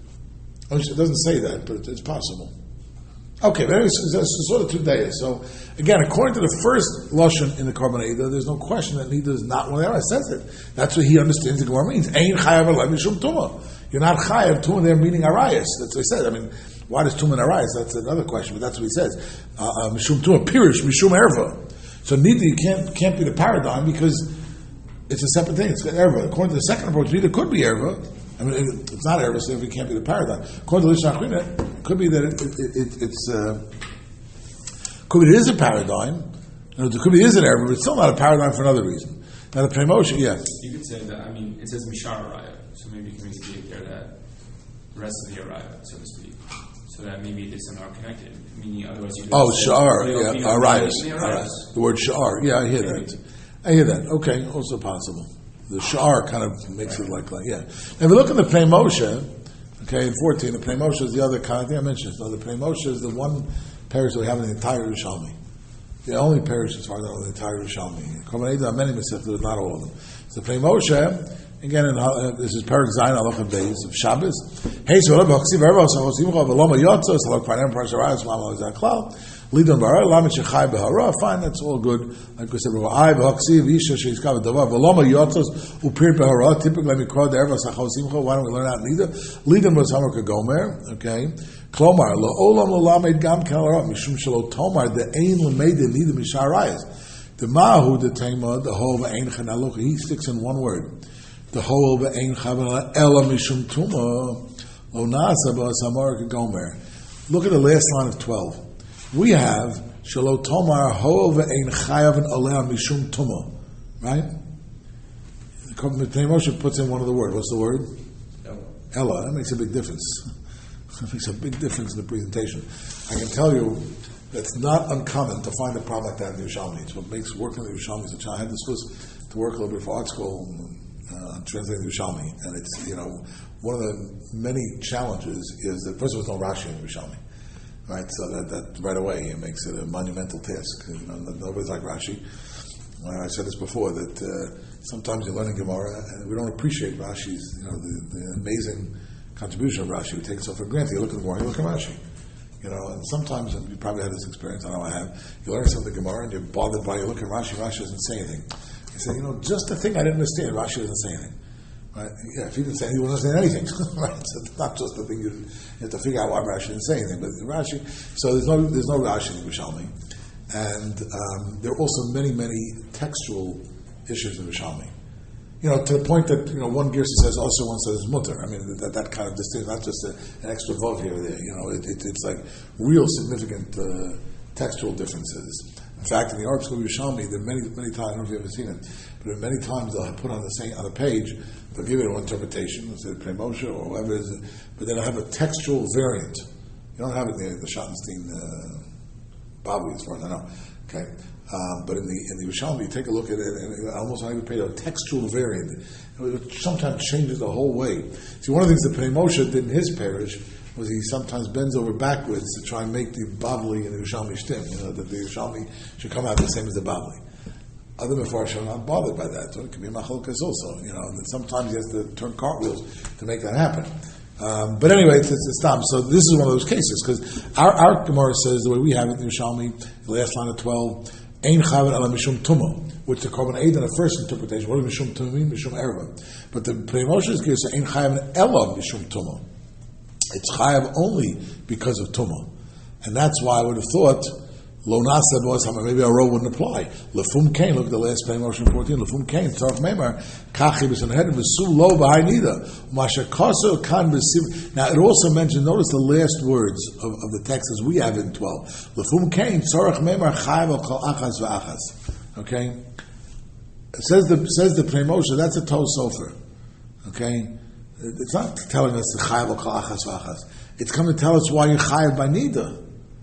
It doesn't say that, but it's possible. Okay, but it's, it's sort of two days. So again, according to the first lashon in the Korban Eidah, there's no question that neither is not one. There, says it. That's what he understands. The Gemara means Ein chayav alay mishum tumah. You're not chayav tumah there, meaning arayas. That's what he said. I mean, why does tumah arayas? That's another question, but that's what he says. Mishum tumah, pirish mishum erva. So neither you can't can't be the paradigm because it's a separate thing. It's erva. According to the second approach, neither could be erva. I mean, it, it's not erva, so if it can't be the paradigm. According to Lishna Achrina, it could be that it, it, it, it's uh, could be it is a paradigm. You know, it could be it is an erva, but it's still not a paradigm for another reason. Now the promotion, yeah. You could say that. I mean, it says mishar araya, so maybe you can make it clear that the rest of the araya, so to speak, so that maybe they somehow connected. Meaning, otherwise, you. Oh, shar, yeah, arayas. The word shar, yeah, I hear maybe. that. I hear that. Okay, also possible. The shar kind of makes it like, like yeah. If we look at the Pnei Moshe, okay, in fourteen, the Pnei Moshe is the other kind of thing I mentioned. So the Pnei Moshe is the one parish that we have in the entire Yerushalmi. The only parish as far as I know in the entire Yerushalmi. Korban Eidah, many Masechtas, not all of them. So Pnei Moshe, again, in, uh, this is Perik Zayin Halacha Beis of Shabbos. Hey, so Rabbi Chasiv Erva Sachosimcha V'Loma Yotzos Halak Parnem Parasharayos Ma'amal Zaklal. Lidon Bar Lamet Shechai Behara. Fine, that's all good. Like we said, I V'Chasiv Isha Sheizkav Davar V'Loma Yotzos Upir Behara. Typically, we call the Erva Sachosimcha. Why don't we learn out neither? Lidon was Hamar Kagomer. Okay. Klomar Lo Olam Lo Lamed Gam Kalara Mishum Shelo Tomar the Ein Lamed neither Misharayos. The Mahu the Tema the Hov Ein Chanaloch. He sticks in one word. The whole ve'ein chavela ela mishum tuma lo nasa ba'asamar kagomer. Look at the last line of twelve. We have shelo tomar ho ve'ein chayav aleh mishum tuma. Right? Pnei Moshe puts in one of the words. What's the word? Ella. Ella. That makes a big difference. That makes a big difference in the presentation. I can tell you that's not uncommon to find a problem like that in the Yerushalmi. It's what makes working in the Yerushalmi such a challenge. I had this was to work a little bit for art school. Uh, translating the Yerushalmi, and it's, you know, one of the many challenges is that first of all, there's no Rashi in the Yerushalmi, right? So that, that right away it makes it a monumental task. You know, nobody's like Rashi. Well, I said this before that uh, sometimes you're learning Gemara and we don't appreciate Rashi's, you know, the, the amazing contribution of Rashi. We take it so for granted. You look at the Gemara, you look at Rashi. You know, and sometimes, and you probably had this experience, I know I have, you learn something Gemara and you're bothered by, you look at Rashi, Rashi doesn't say anything. He said, you know, just the thing I didn't understand, Rashi doesn't say anything. Right? Yeah, if he didn't say anything, he wouldn't understand anything. Right? So it's not just the thing you, you have to figure out why Rashi didn't say anything. But Rashi, so there's no there's no Rashi in Yerushalmi. And um, there are also many, many textual issues in Yerushalmi. You know, to the point that, you know, one Gersa says also, one says mutter. I mean, that, that kind of distinction, not just a, an extra vote here or there. You know, it, it, it's like real significant uh, textual differences. In fact, in the Arab School of Yerushalmi, there are many, many times, I don't know if you've ever seen it, but there are many times they'll put on the same, on a page, they'll give it an interpretation, let's say Pnei Moshe or whatever it is, but then they'll have a textual variant. You don't have it in the, the Schottenstein uh, Babli, as far as I know. Okay? Um, but in the in the Yerushalmi, you take a look at it, and it almost not even paid a textual variant. It sometimes changes the whole way. See, one of the things that Pnei Moshe did in his parish was he sometimes bends over backwards to try and make the Babli and the Yerushalmi shtim, you know, that the Yerushalmi should come out the same as the Babli. Other Mefarshim are not bothered by that. So it can be Machlokes also, you know, and sometimes he has to turn cartwheels to make that happen. Um, but anyway, it's, it's, it's Tom. So this is one of those cases, because our, our Gemara says, the way we have it in the Yerushalmi, the last line of twelve, Ein Chaven Ala Mishum Tumah, which the Korban Eidah in the first interpretation, what does Mishum Tumah mean? Mishum Erva. But the Pnei Moshe's case says, Ein Chaven Ela Mishum Tumah. It's chayav only because of tumah, and that's why I would have thought lo nasa was maybe our role wouldn't apply. Lefum kain, look at the last page, motion fourteen. Lefum kain, tzarich meimar kachi b'san head v'su lo b'hainida mashakaso kan b'siv. Now it also mentions. Notice the last words of, of the text as we have in twelve. Lefum kain tzarich meimar chayav al kol achas v'achas. Okay? It says the says the Pnei Moshe, that's a Tov Sofer. Okay? It's not telling us the Chayav Kol Achas V'Achas. It's coming to tell us why you're Chayav by Nida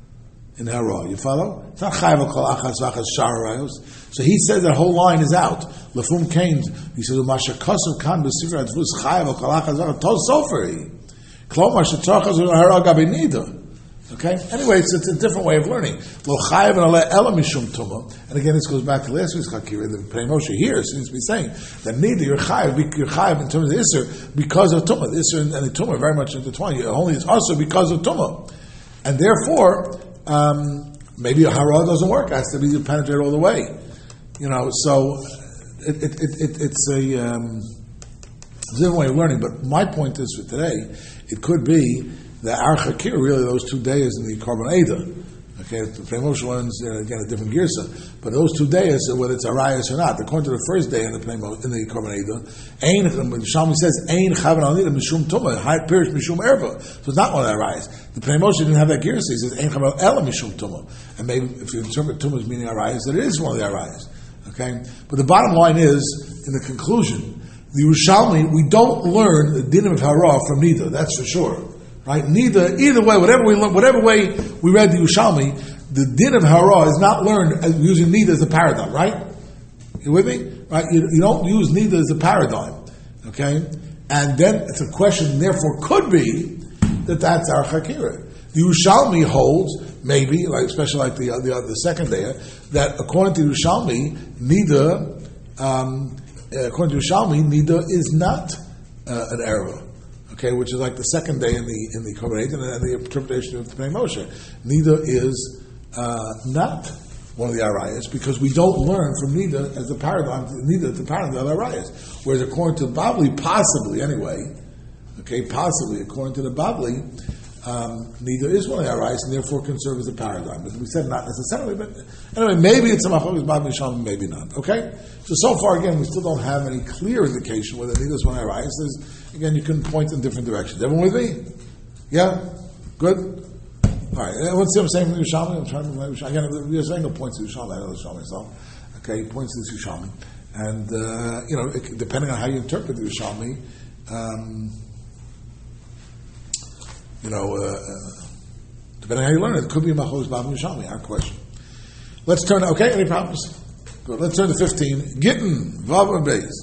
in Hara. You follow? It's not Chayav Kol Achas V'Achas Shar Rayos. So he said that whole line is out. Lefum Kain, he says, Masha Kosav Kan B'Sifra Advus Chayav Kol Achas V'Achas Tov Sofer. Klomar Shetzachas Hara Gabi Nida. Okay? Anyway, it's, it's a different way of learning. Lo chayav and ale ela mishum tumah. And again, this goes back to last week's Chakira. The Pnei Moshe here seems to be saying that neither you're chayav, you're chayav in terms of the Isser because of tumah. The Isser and the tumah are very much intertwined. You only it's also because of tumah. And therefore, um, maybe a hara doesn't work. It has to be penetrated all the way. You know, so it, it, it, it, it's a, um, it's a different way of learning. But my point is for today, it could be the Ar Chakir, really those two days in the Korban Eda. Okay, the Pnei Moshe one's uh, again a different girsa, but those two days, whether it's Arayas or not, according to the first day in the Pnei Moshe, in the Korban Eda, Ein Shalmi says Ein Chavan Alida Mishum Tumah, High Pirish Mishum Erva. So it's not one of the Arayas. The Pnei Moshe didn't have that girsa. He says Ein Chavan Ela Mishum Tumah, and maybe if you interpret Tumah as meaning Arayas, that it is one of the Arayas. Okay, but the bottom line is in the conclusion, the Yerushalmi, we don't learn the din of Hara from Nida. That's for sure. Right? Neither, either way, whatever we learn, whatever way we read the Yerushalmi, the din of Hara is not learned as using neither as a paradigm, right? You with me? Right? You, you don't use neither as a paradigm, okay? And then it's a question, therefore, could be that that's our Chakira. The Yerushalmi holds, maybe, like especially like the the, the second day, that according to Yerushalmi, neither, um, according to Yerushalmi, neither is not uh, an error. Okay, which is like the second day in the in the Korban Eda and the interpretation of the Pnei Moshe. Neither is uh, not one of the Arayas because we don't learn from neither as the paradigm, neither the paradigm of the Arayas. Whereas according to the Bavli, possibly anyway, okay, possibly according to the Bavli, um, neither is one of the Arayas and therefore can serve as a paradigm. But we said not necessarily, but anyway, maybe it's a Machlokes Bavli Shalom, maybe not. Okay, so so far again, we still don't have any clear indication whether neither is one of the Arayas. There's, Again, you can point in different directions. Everyone with me? Yeah? Good? All right. What's the I'm saying from the Yerushalmi? I'm trying to remember. Again, you're saying no points to Yerushalmi. I know the Yerushalmi myself. Okay, points to the Yerushalmi. And, uh, you know, it, depending on how you interpret the Yerushalmi, um, you know, uh, uh, depending on how you learn it, it could be a Machlokes Bavli Yerushalmi, our question. Let's turn, okay, any problems? Good. Let's turn to fifteen. Gittin, Vav and Beis.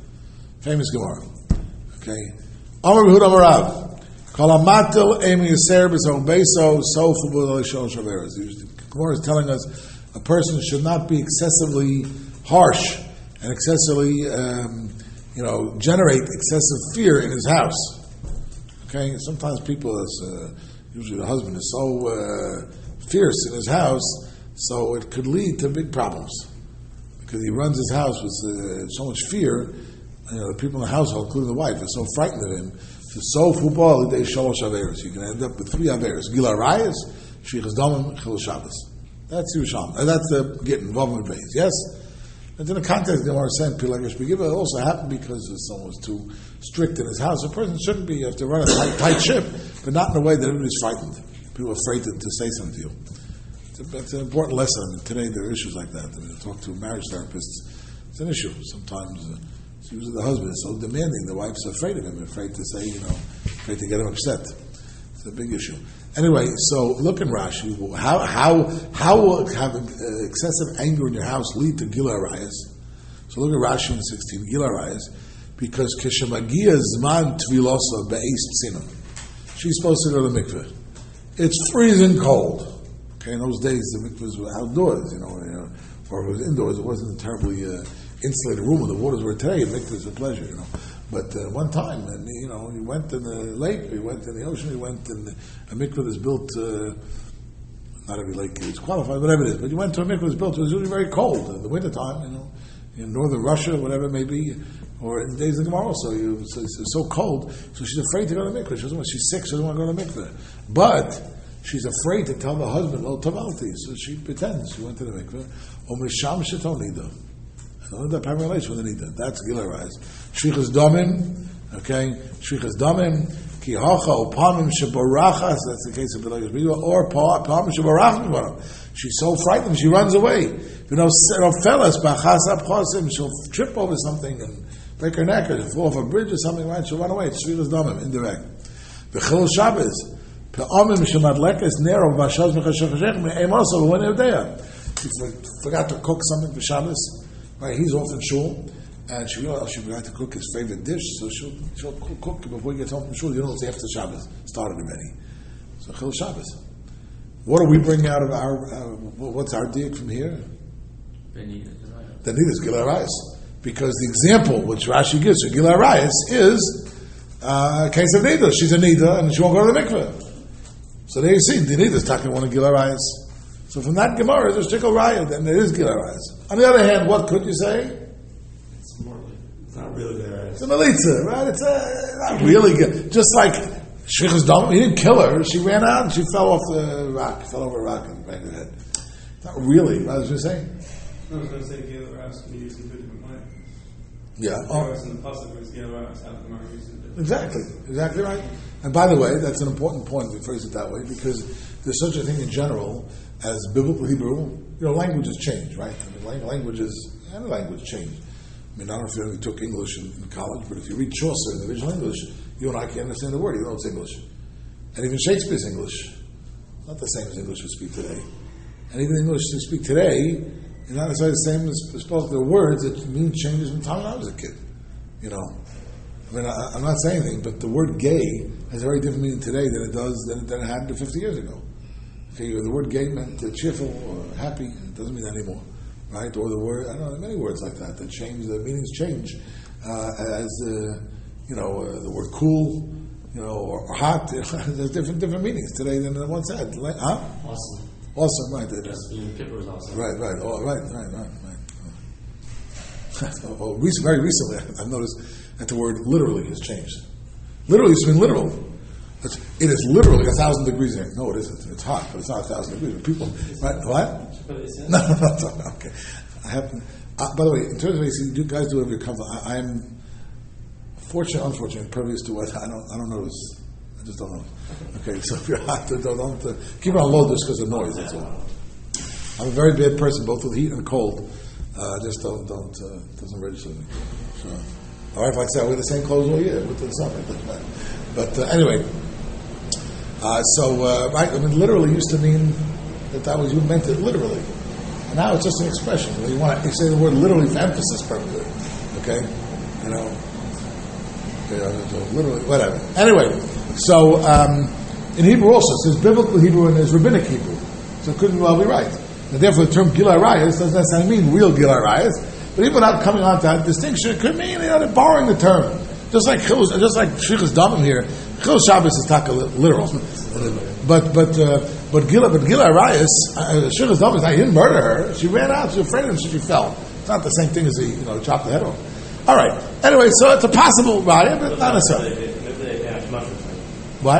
Famous Gemara. Okay. Amar Yehuda Marav. Kol amatil emi yiser b'zon beiso sofu b'lo shaveres. The Gemara is telling us a person should not be excessively harsh and excessively, um, you know, generate excessive fear in his house. Okay. Sometimes people, as uh, usually the husband is so uh, fierce in his house, so it could lead to big problems because he runs his house with uh, so much fear. You know, the people in the household, including the wife, are so frightened of him. So football, they shalosh averos. You can end up with three averos: Gila Rayas, Shvichas Damim, Chilul Shabbos. That's Yerushalmi. Uh, that's the Gittin Vav and Beis. Yes, and in the context, they want to send Pilagish Begiva. It also happened because someone was too strict in his house. A person shouldn't be. You have to run a tight, tight ship, but not in a way that everybody's frightened. People are afraid to, to say something to you. It's, a, it's an important lesson. Today, there are issues like that. I mean, I talk to marriage therapists. It's an issue sometimes. Uh, Usually the husband is so demanding, the wife's afraid of him, afraid to say, you know, afraid to get him upset. It's a big issue. Anyway, so look in Rashi. How how how will having uh, excessive anger in your house lead to Gila Arayas? So look at Rashi in sixteen, Gila Arayas, because Keshamagia Zman Tvilosa Be'ez Psina. She's supposed to go to the mikveh. It's freezing cold. Okay, in those days the mikvahs were outdoors, you know, you know, or it was indoors. It wasn't terribly uh, insulated room where the waters were today. It makes us a pleasure, you know. But uh, one time, and you know, you went in the lake, you went in the ocean, you went in the, a mikveh that's built. Uh, not every lake is qualified, whatever it is. But you went to a mikveh that's built. It was usually very cold in the wintertime, you know, in northern Russia, whatever it may be, or in days of Gemara. Also, you, it's, it's so cold, so she's afraid to go to the mikveh. She doesn't want. She's sick. She doesn't want to go to the mikveh. But she's afraid to tell the husband lo tavalti, so she pretends she went to the mikveh. Or misham shetonida. I don't have a relation with the nida. That's Gila Arayas. Shvichas Damim, okay? Shvichas Damim, Ki hacha upamim shebarachas. That's the case of Bilagas B'Yua. Or upamim shebarachas. She's so frightened, she runs away. You know, fellas, she'll trip over something and break her neck, or fall off a bridge or something, right? She'll run away. It's Shvilas Damim, indirect. B'chil Shabbos. Pe'amim shemadlekes nero v'ashaz mechashachashech me'em also when they're there. She forgot to cook something for Shabbos. Right, he's off in shul, and she realized she forgot to cook his favorite dish, so she'll, she'll cook before he gets home from shul. You know, it's after Shabbos started already. So Chil Shabbos. What do we bring out of our? Uh, what's our dig from here? The need is Gilui Arayos, because the example which Rashi gives for Gilui Arayos is uh, a case of Nida. She's a Nida, and she won't go to the mikveh. So there you see, the Nida is talking one of Gilui Arayos. So from that Gemara, there's Shikol Raya, then there is Gilui Arayos. On the other hand, what could you say? It's more like, it's not really there. It's a Melitza, right? It's a, not really good. Just like Shvichas Damim, he didn't kill her. She ran out and she fell off the rock, fell over a rock and banged her head. Not really, what was you saying? I was going to say Gilui Arayos can be used in two different ways. Yeah. The Oh. verse in the pasuk was Gilui Arayos, how the Gemara used it. Exactly, exactly right. And by the way, that's an important point to phrase it that way, because there's such a thing in general as biblical Hebrew. You know, languages change, right? I mean, languages, any language change. I mean, I don't know if you ever took English in, in college, but if you read Chaucer in the original English, you and I can't understand the word, even though it's English. And even Shakespeare's English, not the same as English we speak today. And even English we speak today is not necessarily the same as supposed to the words that mean changes from the time I was a kid. You know, I mean, I, I'm not saying anything, but the word gay has a very different meaning today than it does than, than it had fifty years ago. Okay, the word gay meant uh, cheerful or happy. It doesn't mean that anymore, right? Or the word, I don't know, many words like that that change, the meanings change uh, as, uh, you know, uh, the word cool, you know, or, or hot. There's different different meanings today than the once had. Like, huh? Awesome. Awesome, right? Yes, being Kippur is awesome. Right, right, oh, right, right, right, right. Oh, oh, recent, very recently, I've noticed that the word literally has changed. Literally, it's been literal. It's, it is literally a thousand degrees here. No, it isn't. It's hot, but it's not a thousand degrees. People, right? What? But it's No, no, no, no. Okay. I happen. Uh, by the way, in terms of A C, you guys do whatever you're comfortable. I, I'm fortunate, unfortunate, impervious to what I don't. I don't notice. I just don't know. Okay, so if you're hot, don't, don't uh, keep it on low just because of noise. That's all. I'm a very bad person, both with heat and cold. Uh, just don't, don't, uh, doesn't register me. So, all right, like I said, I wear the same clothes all year with the summer. But uh, anyway. Uh, so, uh, right, I mean, literally used to mean that that was, you meant it literally. And now it's just an expression. You want to you say the word literally for emphasis purposes. Okay? You know? Okay, so literally, whatever. Anyway, so, um, in Hebrew also, there's biblical Hebrew and there's rabbinic Hebrew. So it couldn't well be right. And therefore the term Gilui Arayos doesn't necessarily mean real Gilui Arayos. But even without coming on to that distinction, it could mean, you know, they're borrowing the term. Just like just like Shvichas Damim here, Chil Shabbos is taka literal, but but uh, but Gilui but Gilui Arayos, uh, Shvichas Damim is not. He didn't murder her. She ran out. She was afraid of him, so she fell. It's not the same thing as he you know chopped the head off. All right. Anyway, so it's a possible raya, but not necessarily. What?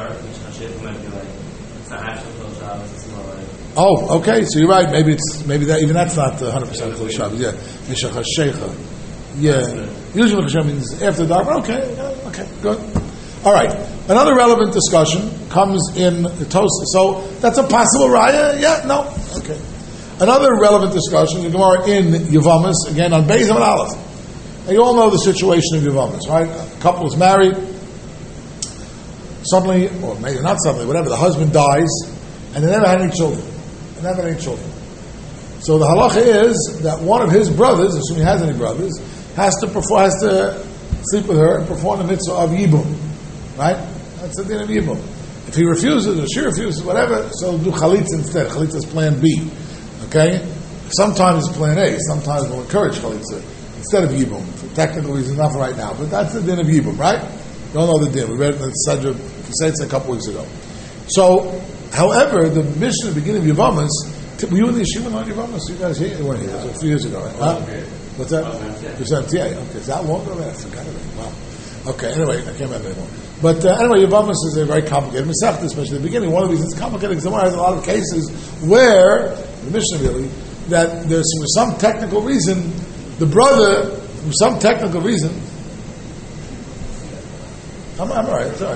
Oh, okay. So you're right. Maybe it's maybe that even that's not one hundred percent Chil Shabbos. Yeah, Mishach Sheikha. Yeah. Usually Mishach means after dark. Okay. Okay. Good. All right. Another relevant discussion comes in the Tosafos. So that's a possible raya. Yeah. No. Okay. Another relevant discussion, the Gemara in Yevamos, again on Beis and Aleph. And you all know the situation of Yevamos, right? A couple is married. Suddenly, or maybe not suddenly, whatever, the husband dies, and they never had any children. They never had any children. So the halacha is that one of his brothers, assuming he has any brothers, has to perform, has to sleep with her and perform the mitzvah of Yibum. Right? That's the din of Yibum. If he refuses, or she refuses, whatever, so do Chalitza instead. Chalitza is plan B. Okay? Sometimes it's plan A. Sometimes we'll encourage Chalitza instead of Yibum. For technical reasons, not for right now. But that's the din of Yibum, right? You all know the din. We read it in the Sedra Kisaitz a couple weeks ago. So, however, the mission at the beginning of Yevamos, were you in the yeshiva on Yevamos? You guys here? You weren't here. It was a few years ago, right? Huh? What's that? You said M T A. Okay, is that long ago? I forgot it. Wow. Okay, anyway, I can't remember anymore. But uh, anyway, Yevamos is a very complicated Masechta, especially at the beginning. One of the reasons it's complicated because the Gemara has a lot of cases where, the Mishnah really, that there's for some technical reason, the brother, for some technical reason, I'm, I'm all right, it's all right.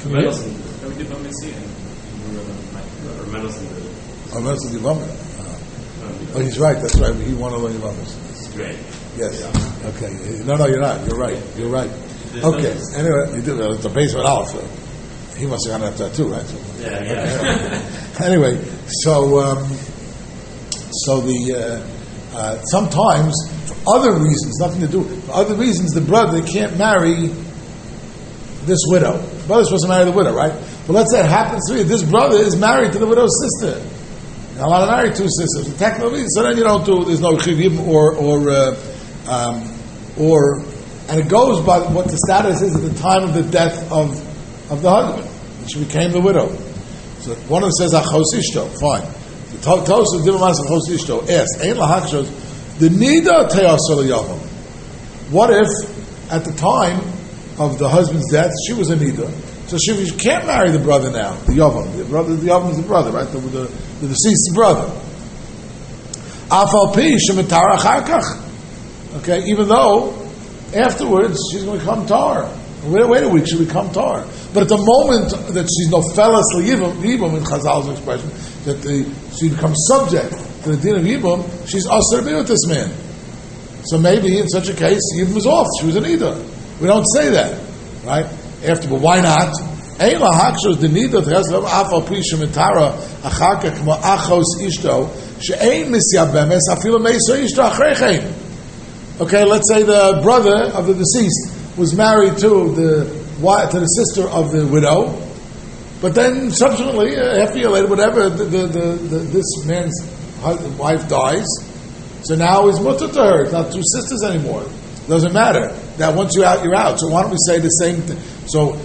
Can you hear? Mendelssohn. That we did Bava Metzia in Rural Or Mendelssohn did it. Oh, that's the Yavamah. Um, Oh, he's right. That's right. He won all the Yavamas. It's great. Yes. Okay. No, no, you're not. You're right. You're right. Okay. Anyway, you did uh, the basement Aleph. So he must have gotten after that too, right? So, Yeah, yeah. anyway, so um, so the uh, uh, sometimes for other reasons, nothing to do. For other reasons, the brother can't marry this widow. The brother's supposed to marry the widow, right? But let's say it happens to be this brother is married to the widow's sister. Now, a lot of married two sisters. Technically, so then you don't do. There's no chivim or or uh, um, or, and it goes by what the status is at the time of the death of of the husband. She became the widow. So one of them says achos ishto. Fine. The Tosaf Divamas achos ishto asks ein lahakshos the nida te'asol yavam. What if at the time of the husband's death she was a nida? So she, she can't marry the brother now, the yavam. The brother, the yavam is the brother, right? The, the, the deceased brother. Afal pi shemitara charkach. Okay, even though afterwards she's going to become tar. Wait, wait a week, she'll become tar. But at the moment that she's no felas liyibum, in Chazal's expression, that the, she becomes subject to the din of yibum, she's also to be with this man. So maybe in such a case, yibum was off. She was an ida. We don't say that, right? After, but why not? Ein lahakshos the nida te'asov afal pi shemitara acharka k'mo achos ishto she'ein misyabemes afilu meiso ishto achrechein. Okay, let's say the brother of the deceased was married to the to the sister of the widow, but then subsequently, uh, half a year later, whatever, the, the, the, the, this man's husband, wife dies, so now he's mutter to her. It's not two sisters anymore. It doesn't matter. That once you're out, you're out. So why don't we say the same thing? So,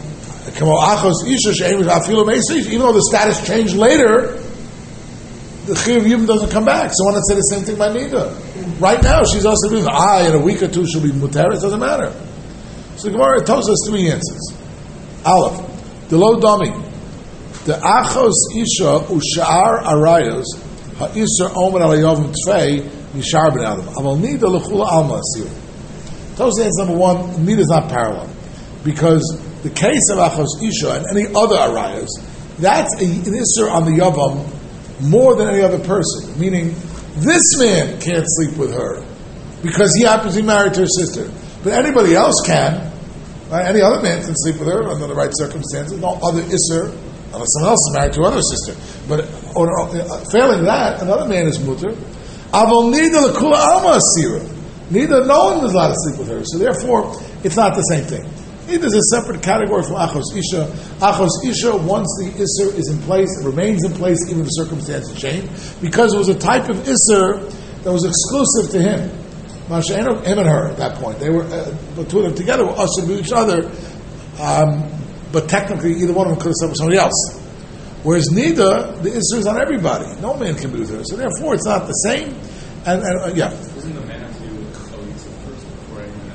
even though the status changed later, the Chiv Yibum doesn't come back. So why not say the same thing by Nida? Right now, she's also doing, ah, in a week or two she'll be mutar. It doesn't matter. So the Gemara tells us three answers. Aleph, the lo dami, the achos isha ushar arayos ha'isar omer alayovim tfei yishar ben adam. Aval nida lechula alma asir. Tells us answer number one, nida is not parallel because the case of achos isha and any other arayos, that's a, an isser on the yavam more than any other person. Meaning, this man can't sleep with her because he happens to be married to her sister. But anybody else can. Right? Any other man can sleep with her under the right circumstances. No other isser, unless someone else is married to another sister. But or, or, failing that, another man is mutter. Avol nida lekula alma asira. Neither no one is allowed to sleep with her. So therefore, it's not the same thing. Nida is a separate category from achos isha. Achos isha, once the isser is in place, it remains in place even if the circumstances change, because it was a type of isser that was exclusive to him. Him and her at that point. They were, uh, the two of them together were ushered with each other, um, but technically either one of them could have slept with somebody else. Whereas neither, the issue is on everybody. No man can be with her. So therefore it's not the same. And, and uh, yeah. Doesn't the man have to do with chalitza first before anyone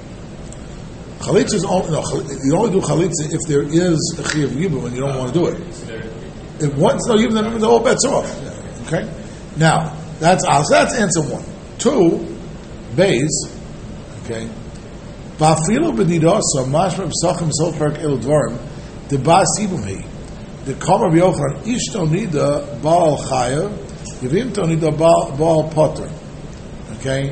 else? Chalitza is only, no, you only do chalitza if there is a chiyav yibum and you don't want to do it. If once no yibum, then the whole bets are off. Okay? Now, that's, so that's answer one. Two, Beis, okay. Ba'afilu b'nidasa mashma b'sachim sol perk elu dvarim the bas yibum he the kamer b'yochran ishto nida baal chaya yivimto nida baal potter. Okay.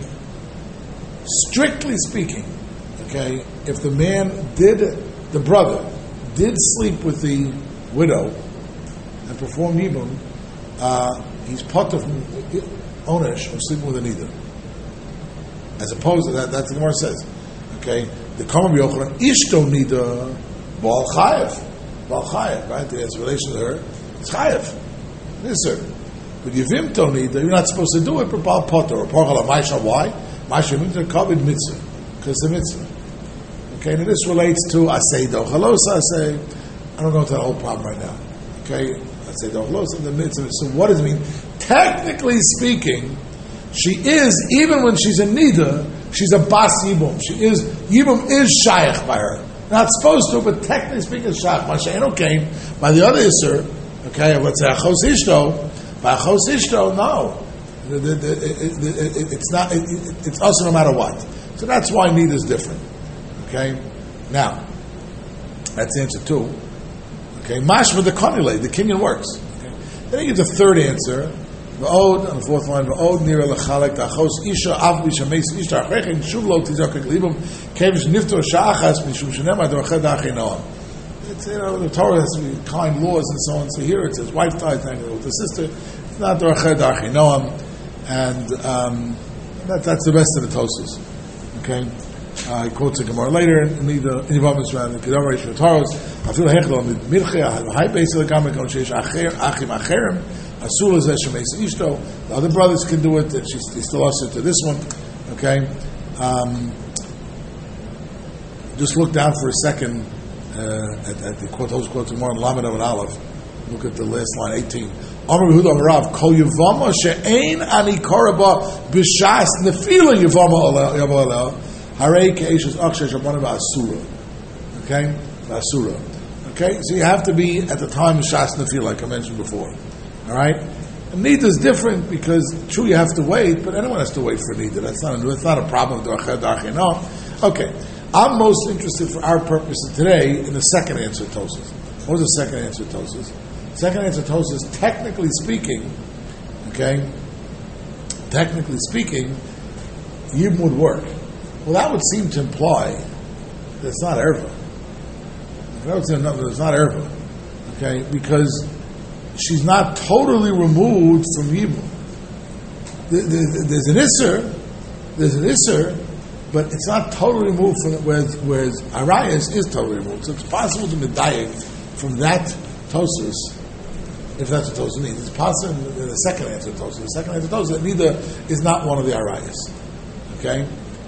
Strictly speaking, okay, if the man did, the brother did sleep with the widow and perform yibum, uh, he's potter from ownership of sleeping with a nida. As opposed to that, that's the Gemara says. Okay, the Kamar B'Yochanan Ishto Nida Baal Chayev, Baal Chayev, right? There's a relation to her. It's Chayev, Nisr. But Yevimto Nida, you're not supposed to do it. But Baal Potter or Parchala Maisha. Why? Maisha Mitzvah Kavod Mitzvah, because it's a mitzvah. Okay, and this relates to Asay Dochalosa. Asay. I don't go into that whole problem right now. Okay, Asay Dochalosa, the mitzvah. So what does it mean? Technically speaking, she is, even when she's a nida, she's a bas yibum. She is, yibum is shaykh by her. Not supposed to, but technically speaking, it's shaykh. Masha'eno came by the other isser, okay, let's say achos ishto, by achos ishto, no. The, the, the, it, it, it, it's not, it, it, it's also no matter what. So that's why nida is different. Okay? Now, that's answer two. Okay, mashma the konile, the kinyan works. Okay. Then he gives a third answer. V'od, on the fourth line, v'od nira lechalek ta'achos isha av b'shameis isha achrechin shuv lo tizakek libum kevish niftor sha'achas mishum shenema d'rached ha'achin noam. It's, you know, the Torah has to be kind laws and so on. So here it says, wife died tangled with the sister. It's not d'rached ha'achin noam. And um, that, that's the rest of the Tosas. Okay? Uh, he quotes a Gemara later, in the Nivam Israel, the Kedar Reish Taros, Afil Hechdol, Midchia, High Base of the Gamek, on Sheish Achim Acherim, Asul is Eshemes Ishto. The other brothers can do it, and she's still also to this one. Okay? Um, just look down for a second uh, at, at the quote, those quotes more in Lamed and Aleph. Look at the last line, eighteen. Amar Yehuda Amar Rav, Kol Yevama she'ein ani koraba b'shas nefila Yevama Yavo Aleh. Harei ke'eshes akshay shabana ba'asura. Okay? Ba'asura. Okay? So you have to be at the time of Shas Nefil, like I mentioned before. Alright? And Nida is different because, true, you have to wait, but anyone has to wait for Nida. That's not a, that's not a problem. No. Okay. I'm most interested for our purposes today in the second answer to Tosas. What was the second answer to Tosas? Second answer to Tosas, technically speaking, okay? Technically speaking, Yibum would work. Well, that would seem to imply that it's not erva. That would seem that it's not erva, okay? Because she's not totally removed from Yibum. There's an isser, there's an isser, but it's not totally removed from it. Whereas, whereas Arayas is totally removed, so it's possible to medayek from that Tosas, if that's what Tosas means. It's possible in the second answer to Tosas. The second answer to Tosas that neither is not one of the Arayas. Okay.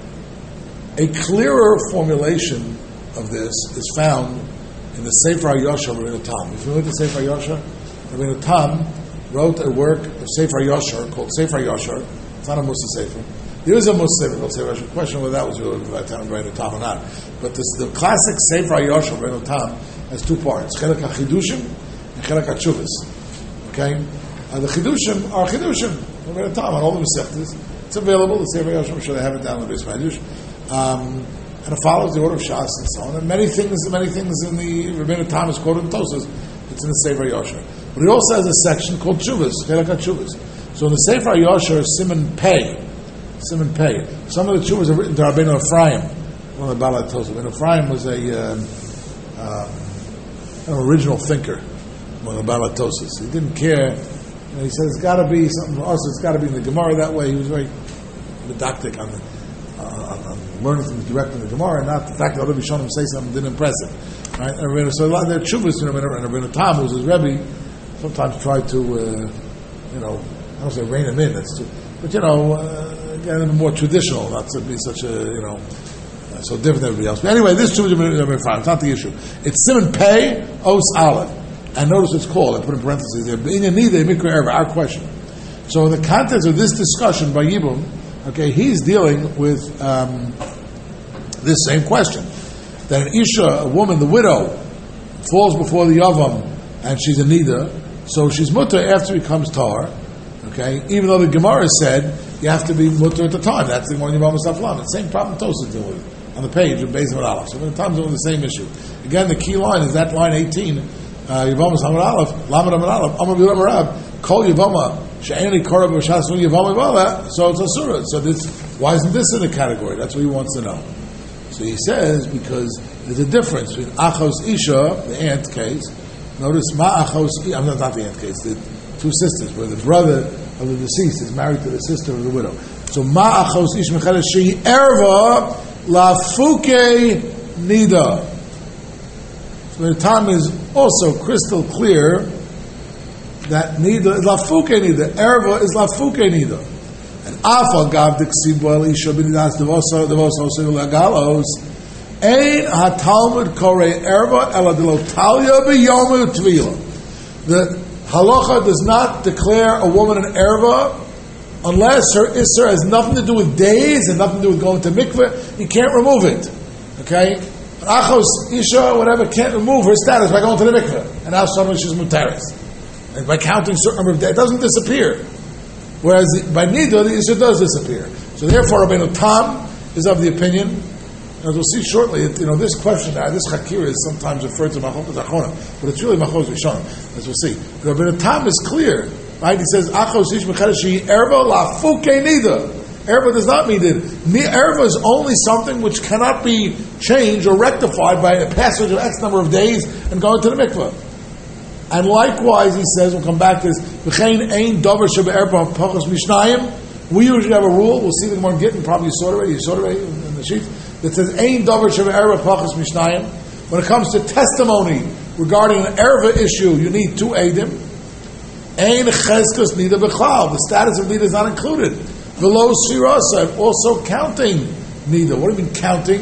A clearer formulation of this is found in the Sefer HaYashar of Rabbeinu Tam. If you look at the Sefer HaYashar, Rabbeinu Tam wrote a work of Sefer HaYashar called Sefer HaYashar. It's not a Musa Sefer. There is a Musa Sefer called Sefer HaYashar. The question whether that was really by the time of Rabbeinu Tam or not. But this, the classic Sefer HaYashar of Rabbeinu Tam has two parts: Chelek HaChidushim and Chelek HaTshuvas. Okay, uh, the Chidushim are Chidushim of Rabbeinu Tam on all the Masechtas. It's available. The Sefer HaYashar, I'm sure they have it down in the Beis Medrash. Um, and it follows the order of Shas and so on. And many things, many things in the Rabbeinu Tam is quoted in Tosas. It's in the Sefer HaYashar. But he also has a section called Chuvas, Chelek HaTshuvas. So in the Sefer HaYashar, Siman Pei, Siman Pei. Some of the Chuvas are written to Rabbeinu Ephraim, one of the Balat Tosas. Rabbeinu Ephraim was a um, uh, an original thinker, one of the Balat Tosas. He didn't care. You know, he said it's got to be something for us. It's got to be in the Gemara that way. He was very didactic on the. Uh, on, on learning things direct in the Gemara, and not the fact that other Rishonim say something didn't impress him. Right? And so a lot of their chuvas, you know, and Rabbeinu Tam, who was his Rebbe, sometimes tried to, uh, you know, I don't say rein him in, that's too, but you know, uh, again, more traditional, not to be such a, you know, uh, so different than everybody else. But anyway, this chuvas is Rabbeinu Tam, it's not the issue. It's Siman Pei, Os Aleph. And notice it's called, I put in parentheses there, B'inyan Nidei Mikra Erva, our question. So in the context of this discussion by Yibum, okay, he's dealing with um, this same question. That an Isha, a woman, the widow, falls before the Yavam, and she's a Nida, so she's mutter after he becomes Tar, okay, even though the Gemara said you have to be mutter at the time. That's the one Yavam Saflan. The same problem Tosas dealing with on the page of Beis Aleph. So when the times doing the same issue. Again, the key line is that line eighteen, Yavam Samad Aleph, Lamed Amad Aleph, Amar B'Yam Rab, Kol Yavama, She'eni Korab B'Shas Yavam Yavala, so it's a surah. So this, why isn't this in the category? That's what he wants to know. So he says, because there's a difference between Achos Isha, the aunt case. Notice, Ma Achos Isha, I'm not, not the aunt case, the two sisters, where the brother of the deceased is married to the sister of the widow. So Ma Achos Isha Mecheles Shehi Erva Lafuke Nida. So the time is also crystal clear that Nida is Lafuke Nida. Erva is Lafuke Nida. And Afal Gav Diksibo Elisha B'Nidas Devoso Devoso Lagalos Ein HaTalmud Korei Erva Ela Delotalia B'Yom Tvila. The halacha does not declare a woman an erva unless her isser has nothing to do with days and nothing to do with going to mikveh. You can't remove it. Okay? Achos Isha, whatever, can't remove her status by going to the mikveh. And now suddenly she's mutaris. And by counting certain number of days, it doesn't disappear. Whereas by Nida, the Isha does disappear. So therefore, Rabbeinu Tam is of the opinion As we'll see shortly, it, you know, this question, uh, this Hakira is sometimes referred to Machlokas Achronim, but it's really Machlokas Rishonim, as we'll see. Rabbi Tam is clear, right? He says, Achos ish mechedesh erva lafuke nida. Erva does not mean it. Erva is only something which cannot be changed or rectified by a passage of X number of days and going to the mikveh. And likewise, he says, we'll come back to this, V'chein ein davar sheba erva pachos mishnayim. We usually have a rule, we'll see the Gemara Gittin, probably you saw it already, you saw it already in the sheet, that says, Ein davar sheba erva pachos mishnayim. When it comes to testimony regarding an erva issue, you need two eidim. Ein cheskas nida b'chlal. The status of nida is not included. Below sirasa, also counting nida. What do you mean counting?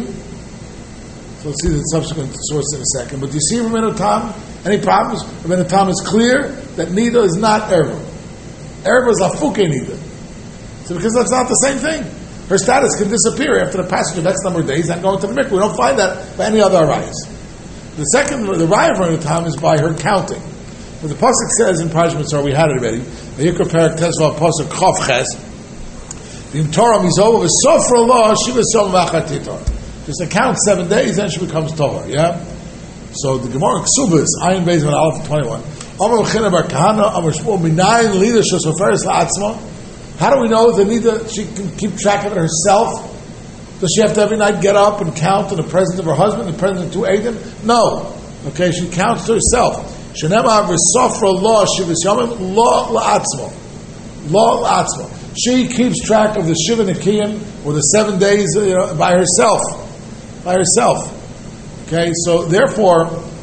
So let's see the subsequent source in a second. But do you see Rabbeinu Tam? Any problems? Rabbeinu Tam is clear that nida is not erva. Erva is lafuke nida. So because that's not the same thing. Her status can disappear after the passage of X number of days and going to the mikveh. We don't find that by any other arayos. The second, the raya of Rabbeinu Tam is by her counting. But the pasuk says in Parashat Mitzvah, we had it already. Vayikra Perak Tesvav pasuk Chav Ches. V'im Torah mizov v'sofra lo shiva som v'achatitor. Just to count seven days, then she becomes Torah. Yeah. So the Gemara Ksubas Ayin Beis Van Aleph twenty-one. Amar Chena Bar Kahana Amar Shmuel Minayin Lida Shosoferes LaAtzma. How do we know that Nida she can keep track of it herself? Does she have to every night get up and count in the presence of her husband, in the presence of two Eidim? No. Okay, she counts to herself. Shenema v'sofra lo shivas yomim lo la'atzmo. Lo la'atzmo. She keeps track of the Shiva Nikiyim, or the seven days, you know, by herself. By herself. Okay, so therefore,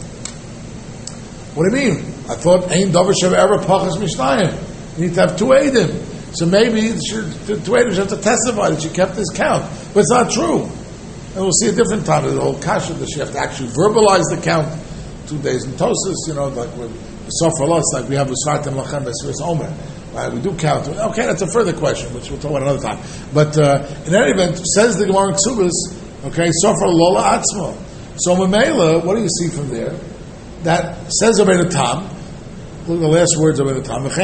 what do you mean? I thought, Ein Davar Sheva Ever Pachas Mishnayim. You need to have two Eidim. So maybe the two Eidim have to testify that she kept this count. But it's not true. And we'll see a different time. The whole kasha, that she have to actually verbalize the count. Two days in Tosis, you know, like with Sofra Los, like we have Usvatim Lachem Besiris Omer. Right, we do count. Okay, that's a further question, which we'll talk about another time. But uh, in any event, says the Gemara in Ksubas, okay, Sofra Lola Atzmo. So Mamela, what do you see from there? That says Rabbeinu Tam, look at the last words of Rabbeinu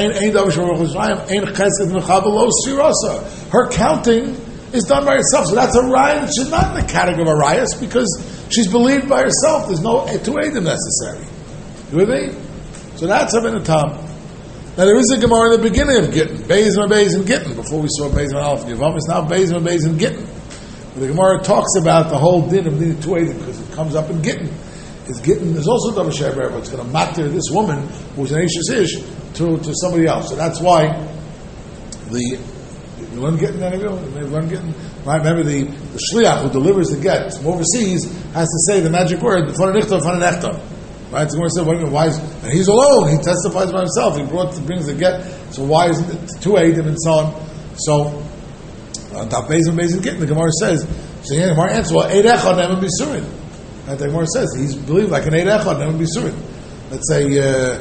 Tam, her counting is done by herself. So that's a raya. She's not in the category of a rayas because she's believed by herself. There's no two eidim necessary. You with me? So that's Rabbeinu Tam. Now there is a Gemara in the beginning of Gittin, Beis and Beis and Gittin. Before we saw Beis and Aleph Yavam, it's now Beis and Beis and Gittin. The Gemara talks about the whole din of needing two eidim because it comes up in Gittin. It's Gittin. There's also Davar Sheber, but it's going to matter this woman who's an Ashes Ish to to somebody else. So that's why the you learn Gittin, any of you? You learn Gittin? Right? Remember the, the Shliach who delivers the get from overseas has to say the magic word, B'fana Nichtav, B'fana Nechtav. Right? So we're saying, what do you mean, why is, and he's alone, he testifies by himself, he brought, he brings the get, so why isn't it two eidim and so on? So, on top Beis and Beis and Gittin, the Gemara says, so the Gemara answers, well, Eid Echad never be surin. Right? The Gemara says, he's believed like an Eid Echad never be surin. Let's say, uh,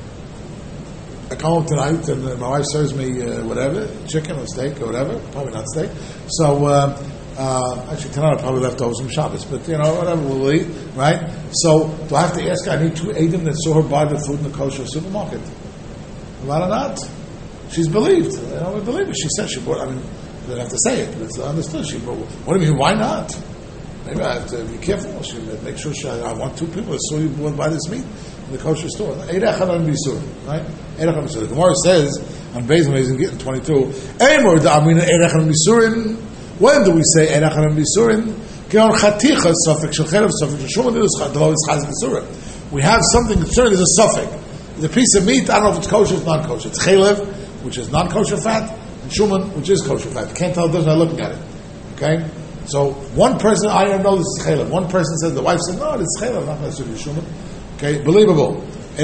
I come home tonight and uh, my wife serves me uh, whatever, chicken or steak or whatever, probably not steak. So, uh, uh, actually tonight I probably left over some Shabbos, but you know, whatever we'll eat, right? So, do I have to ask her, I need two eidim that saw her buy the food in the kosher supermarket? Why not? She's believed. You know, we believe it. She said she bought, I mean, they don't have to say it, but it's understood. She bought, what do you mean, why not? Maybe I have to be careful. She make sure she, I want two people that saw you buy this meat in the kosher store. Eid Echad on Bisur, right? Eid Echad on Bisur. The Gemara says on Beis and Beis and Gittin twenty-two. Eimor da'amina Eid Echad on Bisurin. When do we say Eid Echad on Bisurin? Keon chaticha sofek shelchelav sofek shulman dilus chadlo is chaz Bisurin. We have something concerning. There's a suffix. There's a piece of meat. I don't know if it's kosher or non kosher. It's chelev, which is non kosher fat, and shuman, which is kosher fat. You can't tell the difference by looking at it. Okay. So one person, I don't know this is chelev. One person says, the wife says, no, it's chelev, not necessarily shuman. Okay, believable.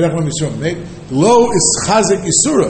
Lo is chazik isura.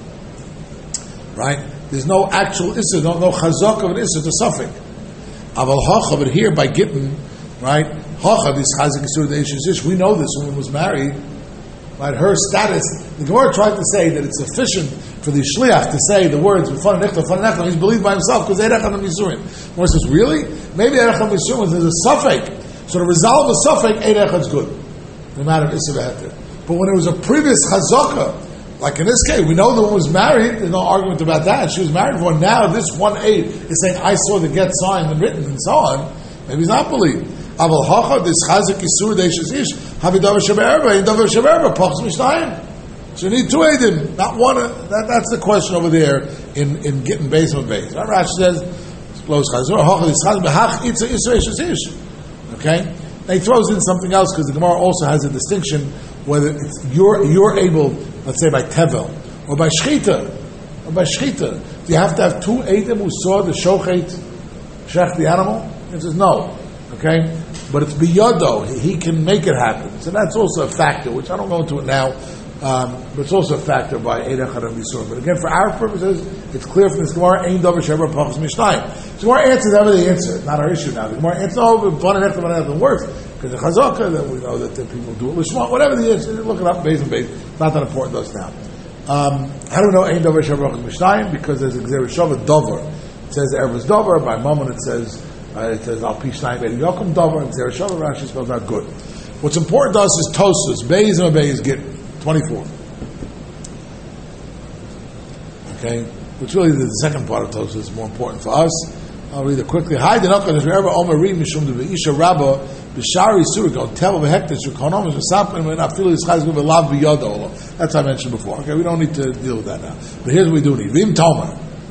Right? There's no actual issur, no, no chazak of an issur, it's a suffix. Aval hacha, but here by Gittin, right? Hacha, this chazik isura, the ish ish. We know this woman was married. Right? Her status, the Gemara tried to say that it's sufficient for the shliach to say the words "B'fana nechta, b'fana nechta." He's believed by himself because Eid Echad Misurin. Gemara says, really? Maybe Eid Echad Misurin there's a suffix. So to resolve a suffix, Eid Echad's good, no matter if it's a heter. But when it was a previous chazaka, like in this case, we know the woman was married. There's no argument about that. She was married for. Now this one aid is saying, "I saw the get signed and written and so on." Maybe he's not believed. Aval hacha this chazik isur deishes ish havi davar shebe'erba in davar shebe'erba pachs mishnayim. So you need two edim, not one. That, that's the question over there in, in getting base on base. Rashi says close chazik hacha this chazik behach itza isur deishes ish. Okay, now he throws in something else because the Gemara also has a distinction whether it's you're you're able, let's say by tevel or by shchita or by shchita. Do you have to have two edim who saw the shochet shech the animal? He says no. Okay, but it's biyado. He, he can make it happen. So that's also a factor, which I don't go into it now. Um, but it's also a factor by Eidach Adam Yisur. But again, for our purposes, it's clear from this Gemara, Ein Davar Sheber Pachas Mishnayim. So Gemara answers however they answer. It's not our issue now. The Gemara answers, no, one and one and works. Because the Chazaka, then we know that the people do it Lishma, whatever the answer, look it up, base and base. It's not that important to us now. Um, how do we know Ein Davar Sheber Pachas Mishnayim? Because there's a Gzera Shavah Dover. It says Erev's Dover. By Mammon it says, uh, it says Al Pi Shnayim Bein Yokum Dover. And Gzera Shavah Rashi spells out good. What's important to us is Tosus. Beis and Beis get twenty-four. Okay, which really the second part of Tosfos is more important for us. I'll read it quickly. Hi, the Nakadosh Rebbe Omer Read Mishum the Isha Rabba B'Shari Surah Go Tell V'Hektish V'Konom V'Sapin V'Nafilu Yischaz V'Lav B'Yodo. That's how I mentioned before. Okay, we don't need to deal with that now. But here's what we do need. Vim Tomer.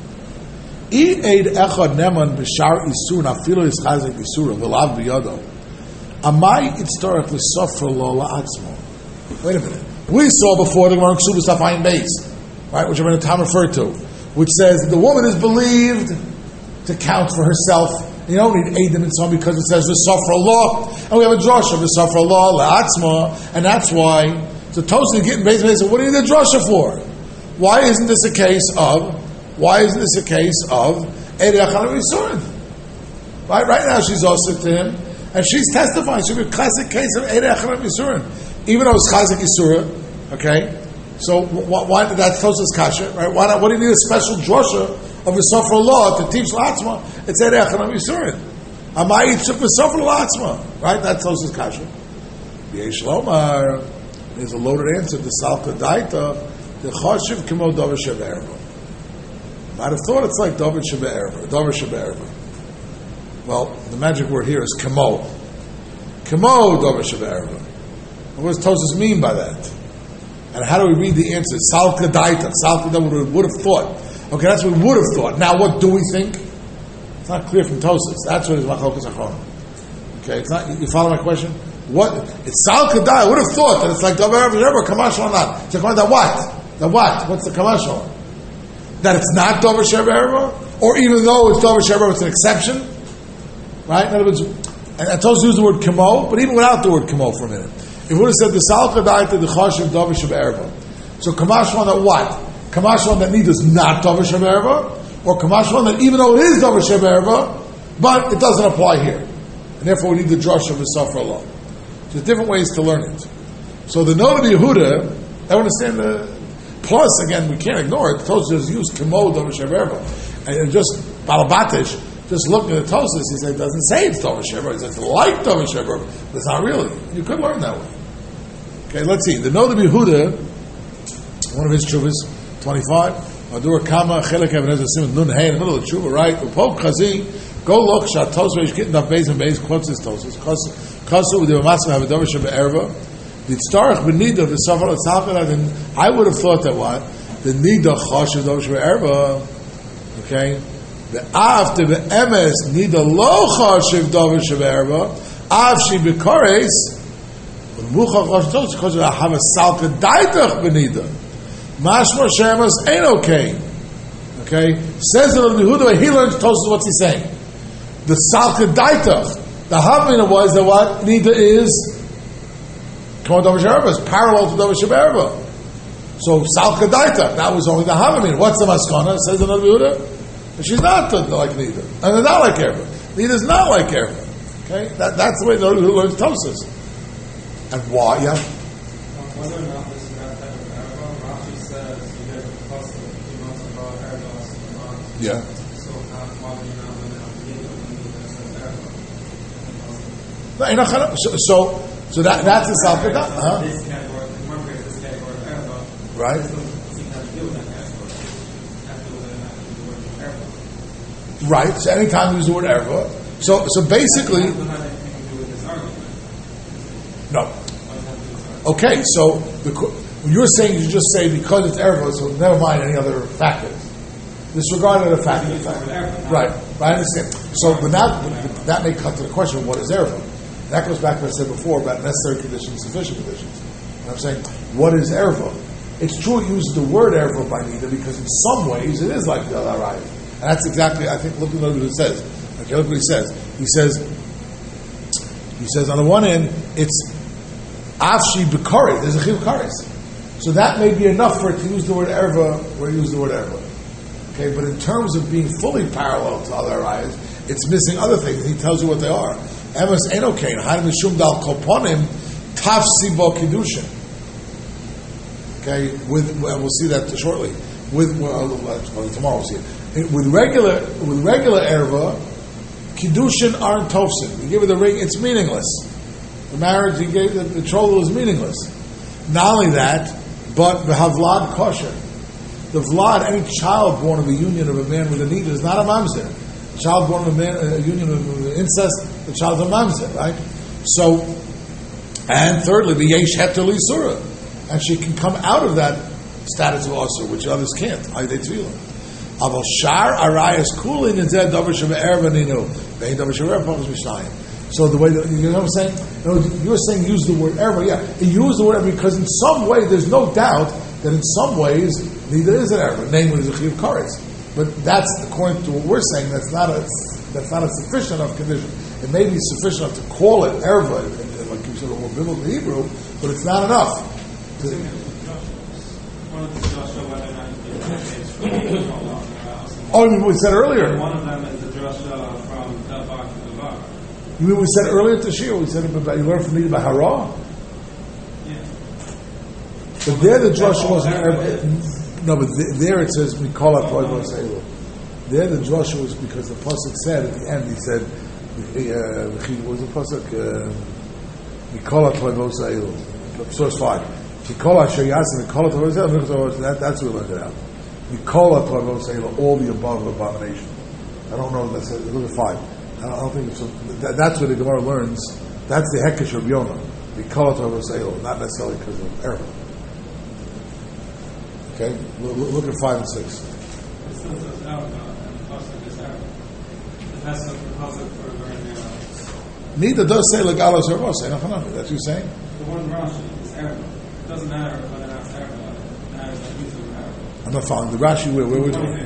I Eid Echad Neman B'Shar Isur Nafilu Yischaz V'Isur V'Lav B'Yodo. Amai Itztorach L'Sofra Lo La'atzmo. Wait a minute. We saw before the Gemara Ksubas Tafayin Beis, right, which I'm going to time refer to, which says the woman is believed to count for herself. You don't need Eidim and so on because it says the Sofra law, and we have a drasha of the Sofra law, La'atzma, and that's why. So Tosfos getting based on, what do you need a drasha for? Why isn't this a case of? Why isn't this a case of Eidei Achad Yisurin? Right, right now she's also to him, and she's testifying. She'll be a classic case of Eidei Achad Yisurin, even though it's Chazik Yisura. Okay. So why, why that's Tosfos kasha, right? Why not? What do you need a special drasha of a Sofra law to teach La'atzma? It's Eidei Achad Yisurin. Amai took the Sofra La'atzma, right? That's Tosfos kasha. Yesh Lomar is a loaded answer. The Salka Daita, the Chashiv Kimo Davar Shebe'erba. I'd have thought it's like Davar Shebe'erba, Davar Shebe'erba. Well, the magic word here is Kimo. Kimo Davar Shebe'erba. What does Tosfos mean by that? And how do we read the answer? Salka Daita. Salka Daita, we would have thought. Okay, that's what we would have thought. Now, what do we think? It's not clear from Tosfos. That's what is Machlokas Achronim. Okay, it's not. You follow my question? What? It's Salka Daita. I would have thought that it's like Davar Shebe'erba, Kamashal not. So, that what? The what? What's the Kamashal? That it's not Davar Shebe'erba? Or even though it's Davar Shebe'erba, it's an exception? Right? In other words, and I told you to use the word Kamo, but even without the word Kamo for a minute. If we would have said the Salka Daita, the Chashiv Davar Shebe'erba. So Kamashal that what? Kamashal that need is not Davar Shebe'erba? Or Kamashal that even though it is Davar Shebe'erba, but it doesn't apply here. And therefore we need the drush of the Sofra law. So there's different ways to learn it. So the note of Yehuda, I understand the plus, again, we can't ignore it. Tosfos just used Kamo Davar Shebe'erba. And just Balabatish, just looking at Tosfos, he said, it doesn't say it's Davar Shebe'erba. He says it's like Davar Shebe'erba, but it's not really. You could learn that way. Okay, let's see. The note of Yehuda, one of his chuvas, twenty-five, Adur Kama, Chelek Ebenezer Simon, Nun Hey, in the middle of the chuva, right? Upok Chazi, go look, Shat Tosfos, getting up base and base, quotes his Tosfos, Kasu, with the Matzah, have a Davar Shebe'erba, the Tzarech Benida, the Safar, and I would have thought that what? The Nida Chashiv Davar Shebe'erba, okay? The Av, the Emes, Nida Lo Chashiv Davar Shebe'erba, Av Shi B'Kores, because I have a Salka Daitach Benida. Mashma Shemas ain't okay. Okay? Says it on the Yehuda, he learns Tosfos what's he saying. The Salka Daitach. The Havmina was that what? Nida is Kamo Davar Shebe'erba, is parallel to Davar Shebe'erba. So Salka Daitach, that was only the Havmina. What's the Maskana? Says it on the Yehuda. She's not like Nida. And they're not like Erba. Nida's not like Erba. Okay? That, that's the way the Yehuda learns Tosfos. And why? Yeah. Whether or not this is that type of erba, Rashi says you get a plus of two months about erba. Yeah. So how why do you not when No, so, so, so that that's the Salka Daita, huh? This category, one breaks this category of erba. Right. This doesn't seem to have to deal with that category. Have to deal with the word erba. Right. So anytime you use the word erba, So, so basically, What does that have anything to do with this argument? no. What does that have to do with this argument? Okay, so the, qu- when you're saying you just say because it's erva, so never mind any other factors. Disregard the factor. Use the word erva, not- Right, I understand. So, but now but that may cut to the question: what is erva? And that goes back to what I said before about necessary conditions, sufficient conditions. And I'm saying, what is erva? It's true it uses the word erva by Nida because in some ways it is like the Arayah. And that's exactly, I think, look at what it says. Okay, look what he says. He says, he says, on the one end, it's Afshi B'Kari, there's a Chiv Kares. So that may be enough for it to use the word erva where you use the word erva. Okay, but in terms of being fully parallel to other Arayahs, it's missing other things. He tells you what they are. Emes Enokain, Hanim Mishum Dal Koponim, Tafsi Bo Kiddushin. Okay, with and we'll see that shortly. With well, tomorrow we'll see it. With regular with regular erva, kiddushin aren't tofsin. You give it the ring, it's meaningless. The marriage you gave the betrothal is meaningless. Not only that, but the havlad kosher. The vlad, any child born of a union of a man with a nida is not a mamzer. A child born of a, man, a union of incest, the child's a mamzer, right? So, and thirdly, the yesh heter l'isura. And she can come out of that status of Asur, which others can't. Aydei Tefillah. Aval Shar Arayas Kulin and Zed Davar Sheva Ervaninu. Vein Davar Sheva Ervaninu Mishnayim. So the way that, you know what I'm saying? You know, you're saying use the word erva. Yeah, you use the word erva because in some way there's no doubt that in some ways neither is an erva, namely the Chiv Kares. But that's according to what we're saying. That's not a that's not a sufficient enough condition. It may be sufficient enough to call it erva, like you said, or biblical Hebrew, but it's not enough. Oh, you mean we said earlier? One of them is the drasha from Delbar to Devar. You mean we said earlier to Shia? We said about you learned from me about Hara? Yeah. But there the drasha wasn't. No, but th- there it says Mikola Toivos Elu. There the drasha was because the pasuk said at the end he said, uh, "What was the pasuk? Mikola Toivos Elu." Source five. Mikola Shayasim Mikola Toivos Elu. That that's what we learned it out. Mikola Toivos Elu, all the above abomination. I don't know. That's look at five. I don't, I don't think it's. A, that, that's what the Gemara learns. That's the Hekesh of Yonah. Mikola Toivos Elu, not necessarily because of error. Okay, look, look at five and six. It still says out, and the pasuk is out. It has the pasuk for learning out. Neither does say legalos or rosei. That's what you're saying. The one Rashi is Arab. It doesn't matter whether it's Arab. It matters that you two are Arab. I'm not following the Rashi. Where where was One it? thing.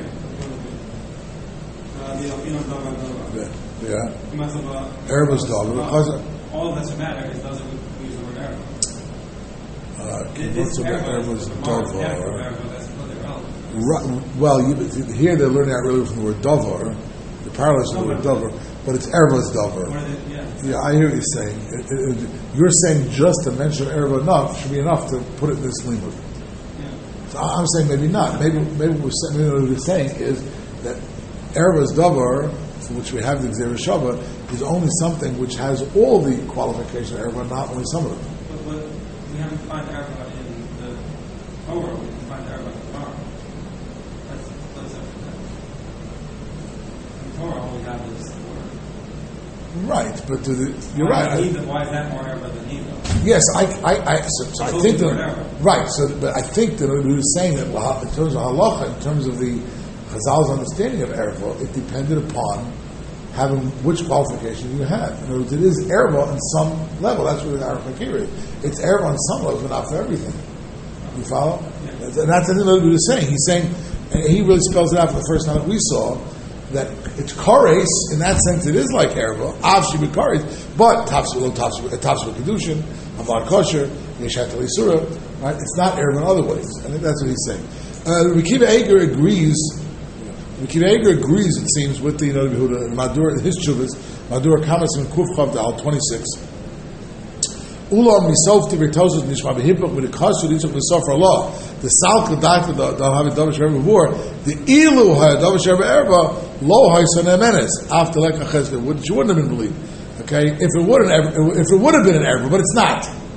Uh, the Alpino Dava Dava. Yeah, yeah. You must have a- Arab is dog. Because All that's matter is doesn't use the word Arab. uh, It- It's Arab Arab. is It's dog. Arab, that's completely irrelevant. Right, well, you, here they're learning out really from the word davar. The parallels to the word davar, but it's erva's davar. What is it? Yeah. Yeah, I hear what you're saying. It, it, it, you're saying just to mention erva enough should be enough to put it in this limud. Yeah. So I'm saying maybe not. Maybe maybe what we're saying, maybe what we're saying is that erva's davar, for which we have the Gzera Shava, is only something which has all the qualification of erva, not only some of them. But, but we haven't defined Arab in the Torah. We defined Arab in the Torah. That's that's everything. In the Torah, all we have is the word. Right, but to the, you're Why right. is Eva- Why is that more Arab than Eva? Yes, I, I, I, so, so I Supposed think to be that, whatever. right, so, but I think that we were saying that well, in terms of halacha, in terms of the Chazal's understanding of erva, it depended upon having which qualification you had. In other words, it is erva on some level. That's what the Arab Fakir is. It's erva on some level, but not for everything. You follow? Yeah. And that's what he was saying. He's saying, and he really spells it out for the first time that we saw, that it's kares, in that sense it is like erva, avshi with kares, but tafsu tafsu kedushin, avar kosher, yeshat elisura, right? It's not erva in other ways. I think that's what he's saying. Uh, Rekiva Eger agrees. Rekiva Eger agrees, it seems, with the you know Yehuda Madur his chuvas Madur comments in Kuf Chav Dal twenty six. Ulam misof tivitosus nishma behipok with the kasher ditzok misof Allah. The salka da'at don't have a davar sherba before. The ilu had davar sherba erba lo ha'ison emenes after like a chesed. Which wouldn't have been believed. Okay, if it wouldn't, if it would have been an erba, but it's not.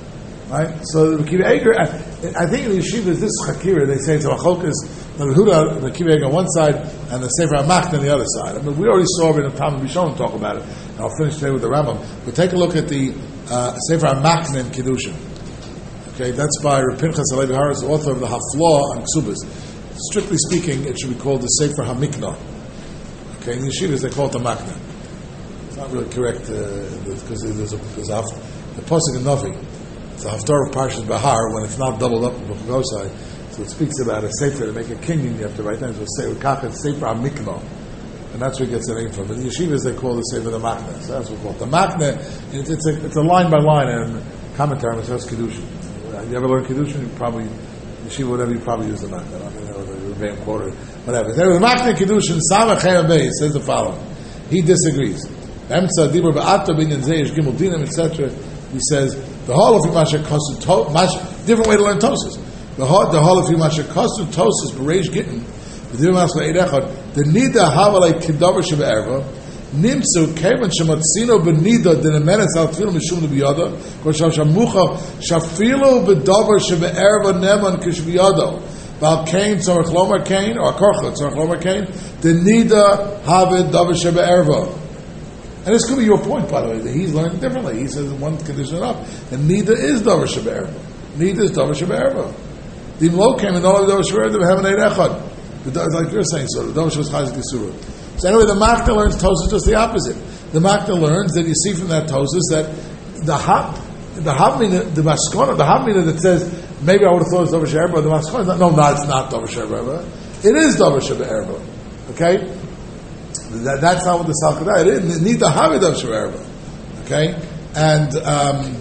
Right? So the Kiva Eger, I, I think in the yeshivas, this Chakira, they say it's a Machokas, the Huda, the Kiva Eger on one side, and the Sefer HaMachna on the other side. I mean, we already saw it in the Talmud Rishon talk about it, and I'll finish today with the Rambam. But take a look at the uh, Sefer HaMachna in Kiddushin. Okay, that's by Reb Pinchas Halevi Haras, the author of the Haflah on Ksubas. Strictly speaking, it should be called the Sefer HaMikna. Okay, in the yeshivas, they call it the Machna. It's not really correct, because uh, there's a, there's a the Pasuk in Navi. It's a Haftarah of Parshas Bahar when it's not doubled up in Bukagosai. So it speaks about a Sefer to make a kinyan. You have to write down to say Kachet Sefer HaMikna, and that's where it gets the name from. In the yeshivas, they call the Sefer the Machna. So that's what we call it. The Machna. It's, it's a it's a line by line and commentary on Maseches Kiddushin. You ever learn Kiddushin? You probably yeshiva whatever you probably use the Machna. I mean, you know, the Rebbeim quote it, whatever. So the Machna Kiddushin Samach Chayam Beis says the following. He disagrees. Emtza Dibur Ba'ata Binyan Zeish Gimel Dinam et cetera. He says the whole of Masha Kosu Mash different way to learn Tosus. The whole the whole of Masha Kosu Tosus Bereish Gittin the Dibur Masha Eidechad the Nida Havalei Kidavar Sheba Erva Nimsu Kevan Shematzino Benida Dinemenes Al Tfilu Mishum Biyada Koshav Shamucha Shafilu Bedavar Sheba Erva Neman Kishbiyado Val Kain Tzorach Lomer Kain or Korcha Tzorach Lomer Kain the Nida Havid Davar Sheba Erva. And this could be your point, by the way, that he's learning differently. He says one condition up, and neither is Davar Sheba Erva. Neither is Davar Sheba Erva. The Imlo came and all of Davar Sheba Erva, they have an Eid Echad. Like you're saying, so the Davar Sheba Chazik Yisura. So anyway, the Machna learns Tosas just the opposite. The Machna learns that you see from that Tosas that the Hab, the Habmina, the Maskona, the Habmina that says, maybe I would have thought it was Davar Sheba Erva, the Maskona is not, no, no, it's not Davar Sheba Erva. It is Davar Sheba Erva. Okay? That, that's not what the Salkadai is. It needs the Havid of Sheba. Okay? And um,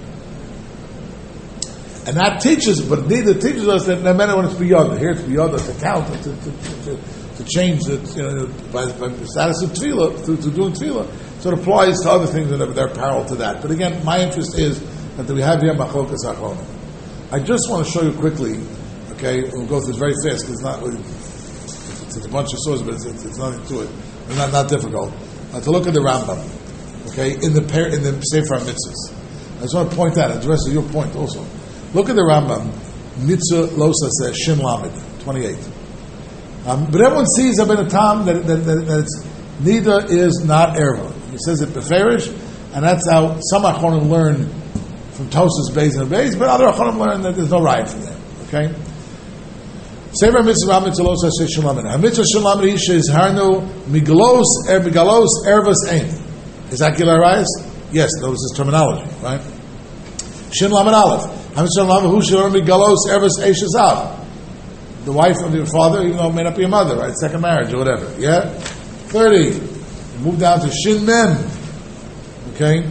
and that teaches, but neither teaches us that no matter when it's beyond, here it's beyond to count, to, to, to, to change the, you know, by, by the status of Tefillah, to, to doing Tefillah. So it applies to other things that are, that are parallel to that. But again, my interest is that we have here Machokas Achronim. I just want to show you quickly, okay, we'll go through this very fast because it's not, it's, it's a bunch of sources, but it's, it's, it's nothing to it. It's not, not difficult. Uh, to look at the Rambam, okay, in the par- in the Sefer HaMitzvahs. I just want to point out, and the rest of your point also. Look at the Rambam, Mitzvah Losa says, Shin Lamed, twenty-eight. Um, but everyone sees up in the time that, that, that, that it's, neither is not Erva. He says it Beferish, and that's how some Achonim learn from Tosas, Beis, and Beis, but other Achonim learn that there's no right from them, okay? Sefer Mitzvah Mitzvah Losa says Shin Lamed. HaMitzvah Shin Lamed Isha is Harnu Migalos Er Migalos Ervas Ein. Is that Gilai Rayas? Yes, notice his terminology, right? Shin Lamed Aleph. HaMitzvah Lamed Hu Shir Migalos Ervas Eishazav. The wife of your father, even though it may not be your mother, right? Second marriage or whatever. Yeah? thirty. Move down to Shin Mem. Okay?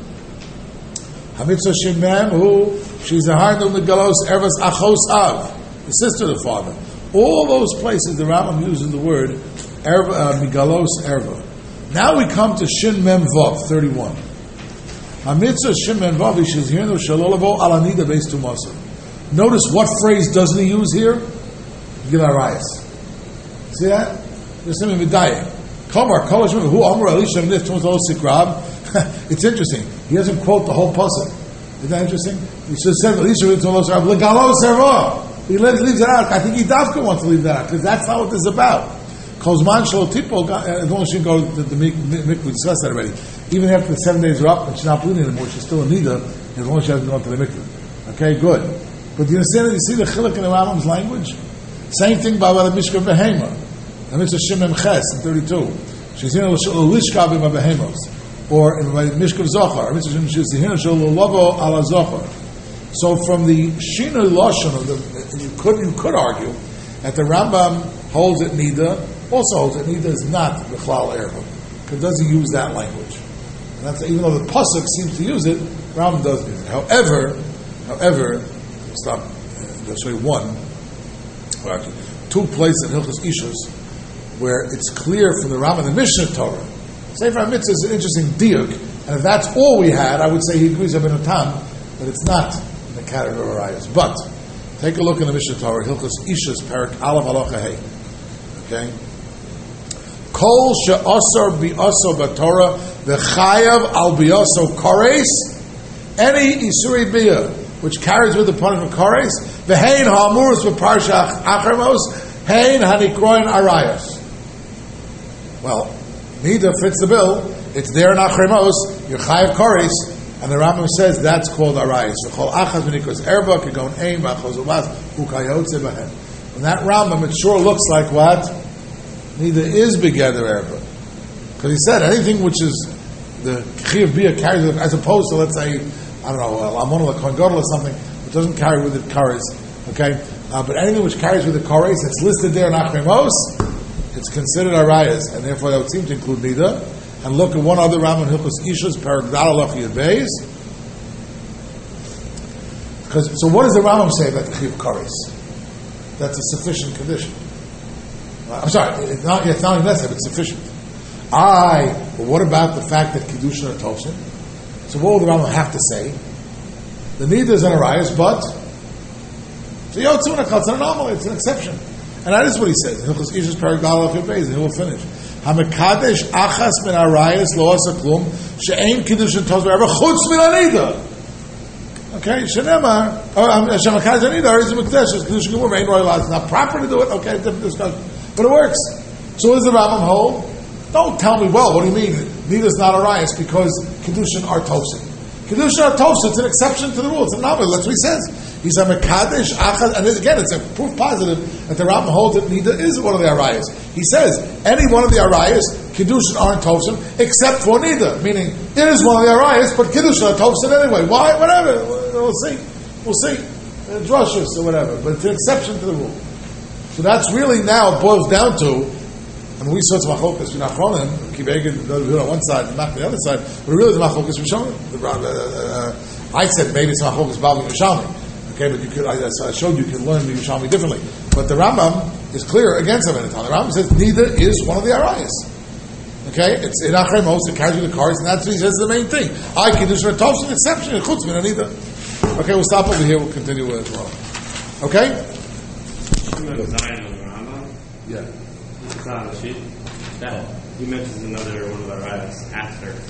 HaMitzvah Shin Mem Hu she's a Harnu Migalos Ervas Achos Av. The sister of the father. All those places the Rambam uses the word erva, uh, migalos erva. Now we come to Shin Mem Vav, thirty-one. HaMitzvah Shin Mem Vav, he says, here no shalolavo alanida based to Masa. Notice what phrase doesn't he use here? Gilai Rayas. See that? There's something medayik. Kamar, Kolash, who Amr Elisha Nif Tumos Sikrab. It's interesting. He doesn't quote the whole pasuk. Isn't that interesting? He says, Elisha Nif Tumos Sikrab, Legalos erva. He leaves it out. I think he Davka wants to leave that out because that's not what this is about. Kozman Shalo Tipo, as long as she can go to the mikvah, we discussed that already. Even after the seven days are up and she's not bleeding anymore, she's still in Nida, as long as she hasn't gone to the mikvah. Okay, good. But do you understand that you see the chiluk in the Rambam's language? Same thing by the Mishka Behema. The Mitzvah Shimem Ches in thirty-two. She's here to Lishka B'ma Behemos. Or in the Mishka Zohar, Mitzvah Shimem Ches, here to Lovo Ala Zohar. So from the Shinui Lashon of the, you could you could argue that the Rambam holds it Nida, also holds it Nida is not the Chlal Erva, because doesn't use that language. And that's even though the pasuk seems to use it, Rambam doesn't use it. However, however, stop. I'll show you one, or actually two places in Hilchos Ishus where it's clear from the Rambam and the Mishnah Torah. Sefer HaMitzvah is an interesting diuk, and if that's all we had, I would say he agrees with Ibn Tam, but it's not in the category of Arayas. But take a look in the Mishnah Torah, Hilchos Ishus, Parak Aleph Halacha Hey. Okay? Kol she'asar bi'asar b'Torah v'chayav al bi'asar kores any isuri biyah which carries with the punishment Kores, v'hein ha'amurus v'parsha acharmos, hein hanikroin arayos. Well, Nida fits the bill. It's there in Achremos. You're chayav Kores, and the Rambam says that's called arayos. V'chol achas v'nikos erba kegon ein v'achos uvas ukayotze b'hen. When that Rambam, it sure looks like what? Nida is begether erba. Because he said anything which is the Chiyav Bia carries it, as opposed to, let's say, I don't know, Lamon or Kohen Gadol or something, which doesn't carry with it Kares, okay? Uh, but anything which carries with it Kares, it's listed there in Achremos, it's considered Arayas, and therefore that would seem to include Nida. And look at one other Rambam, Hilchos Ishus, Paragdal Aloch Yud Beis. Because, so what does the Rambam say about the Chiyav Kares? That's a sufficient condition. I'm sorry, it's not, it's not necessary, it's sufficient. I, but what about the fact that Kiddushin are Tosin? So what will the Rambam have to say? The Nida is an Arayas, but so Yotzuna, it's an anomaly, it's an exception. And that is what he says. Hilchos Ishus Paragdal Aloch Yud Beis, and he will finish. Hamekadesh achas min Arayas lo asa klum she'ein Kiddushin Tosin ever chutz min Anida. Okay, Shenemar, or Shemakadesh Anida, or is a Mekadesh, is Kiddushin Gemur, ain't royal. It's not proper to do it. Okay, different discussion, but it works. So what does the Rambam hold? Don't tell me, well, what do you mean? Nida's not Arayas because Kiddushin are Tosin. Kiddushin are Tosin, it's an exception to the rule. It's an anomaly, that's what he says. He's a Mekadesh, Achaz, and again, it's a proof positive that the Rambam holds that Nida is one of the Arayas. He says, any one of the Arayas, Kiddushin aren't Tosin, except for Nida, meaning it is one of the Arayas, but Kiddushin are Tosin anyway. Why? Whatever. We'll see. We'll see. Uh, Drushes or whatever, but it's an exception to the rule. So that's really now, it boils down to, and we saw it's machlokas for Nachronim, Kibegin on one side, and Mach on the other side, but really the machlokas for Shalom. I said maybe it's machlokas Bavli Yerushalmi. Okay, but you could, I, I showed you can learn the Yerushalmi differently. But the Rambam is clear against him in the time. The Rambam says Nida is one of the Arayas. Okay, it's in Achremos, it carries with the cars, and that's what he says is the main thing. I Kiddush and Tovshin, exception, and Chutz min Nida. Okay, we'll stop over here, we'll continue with it tomorrow. Okay? Yeah. It's not on the sheet. That he mentions another one of the riots after.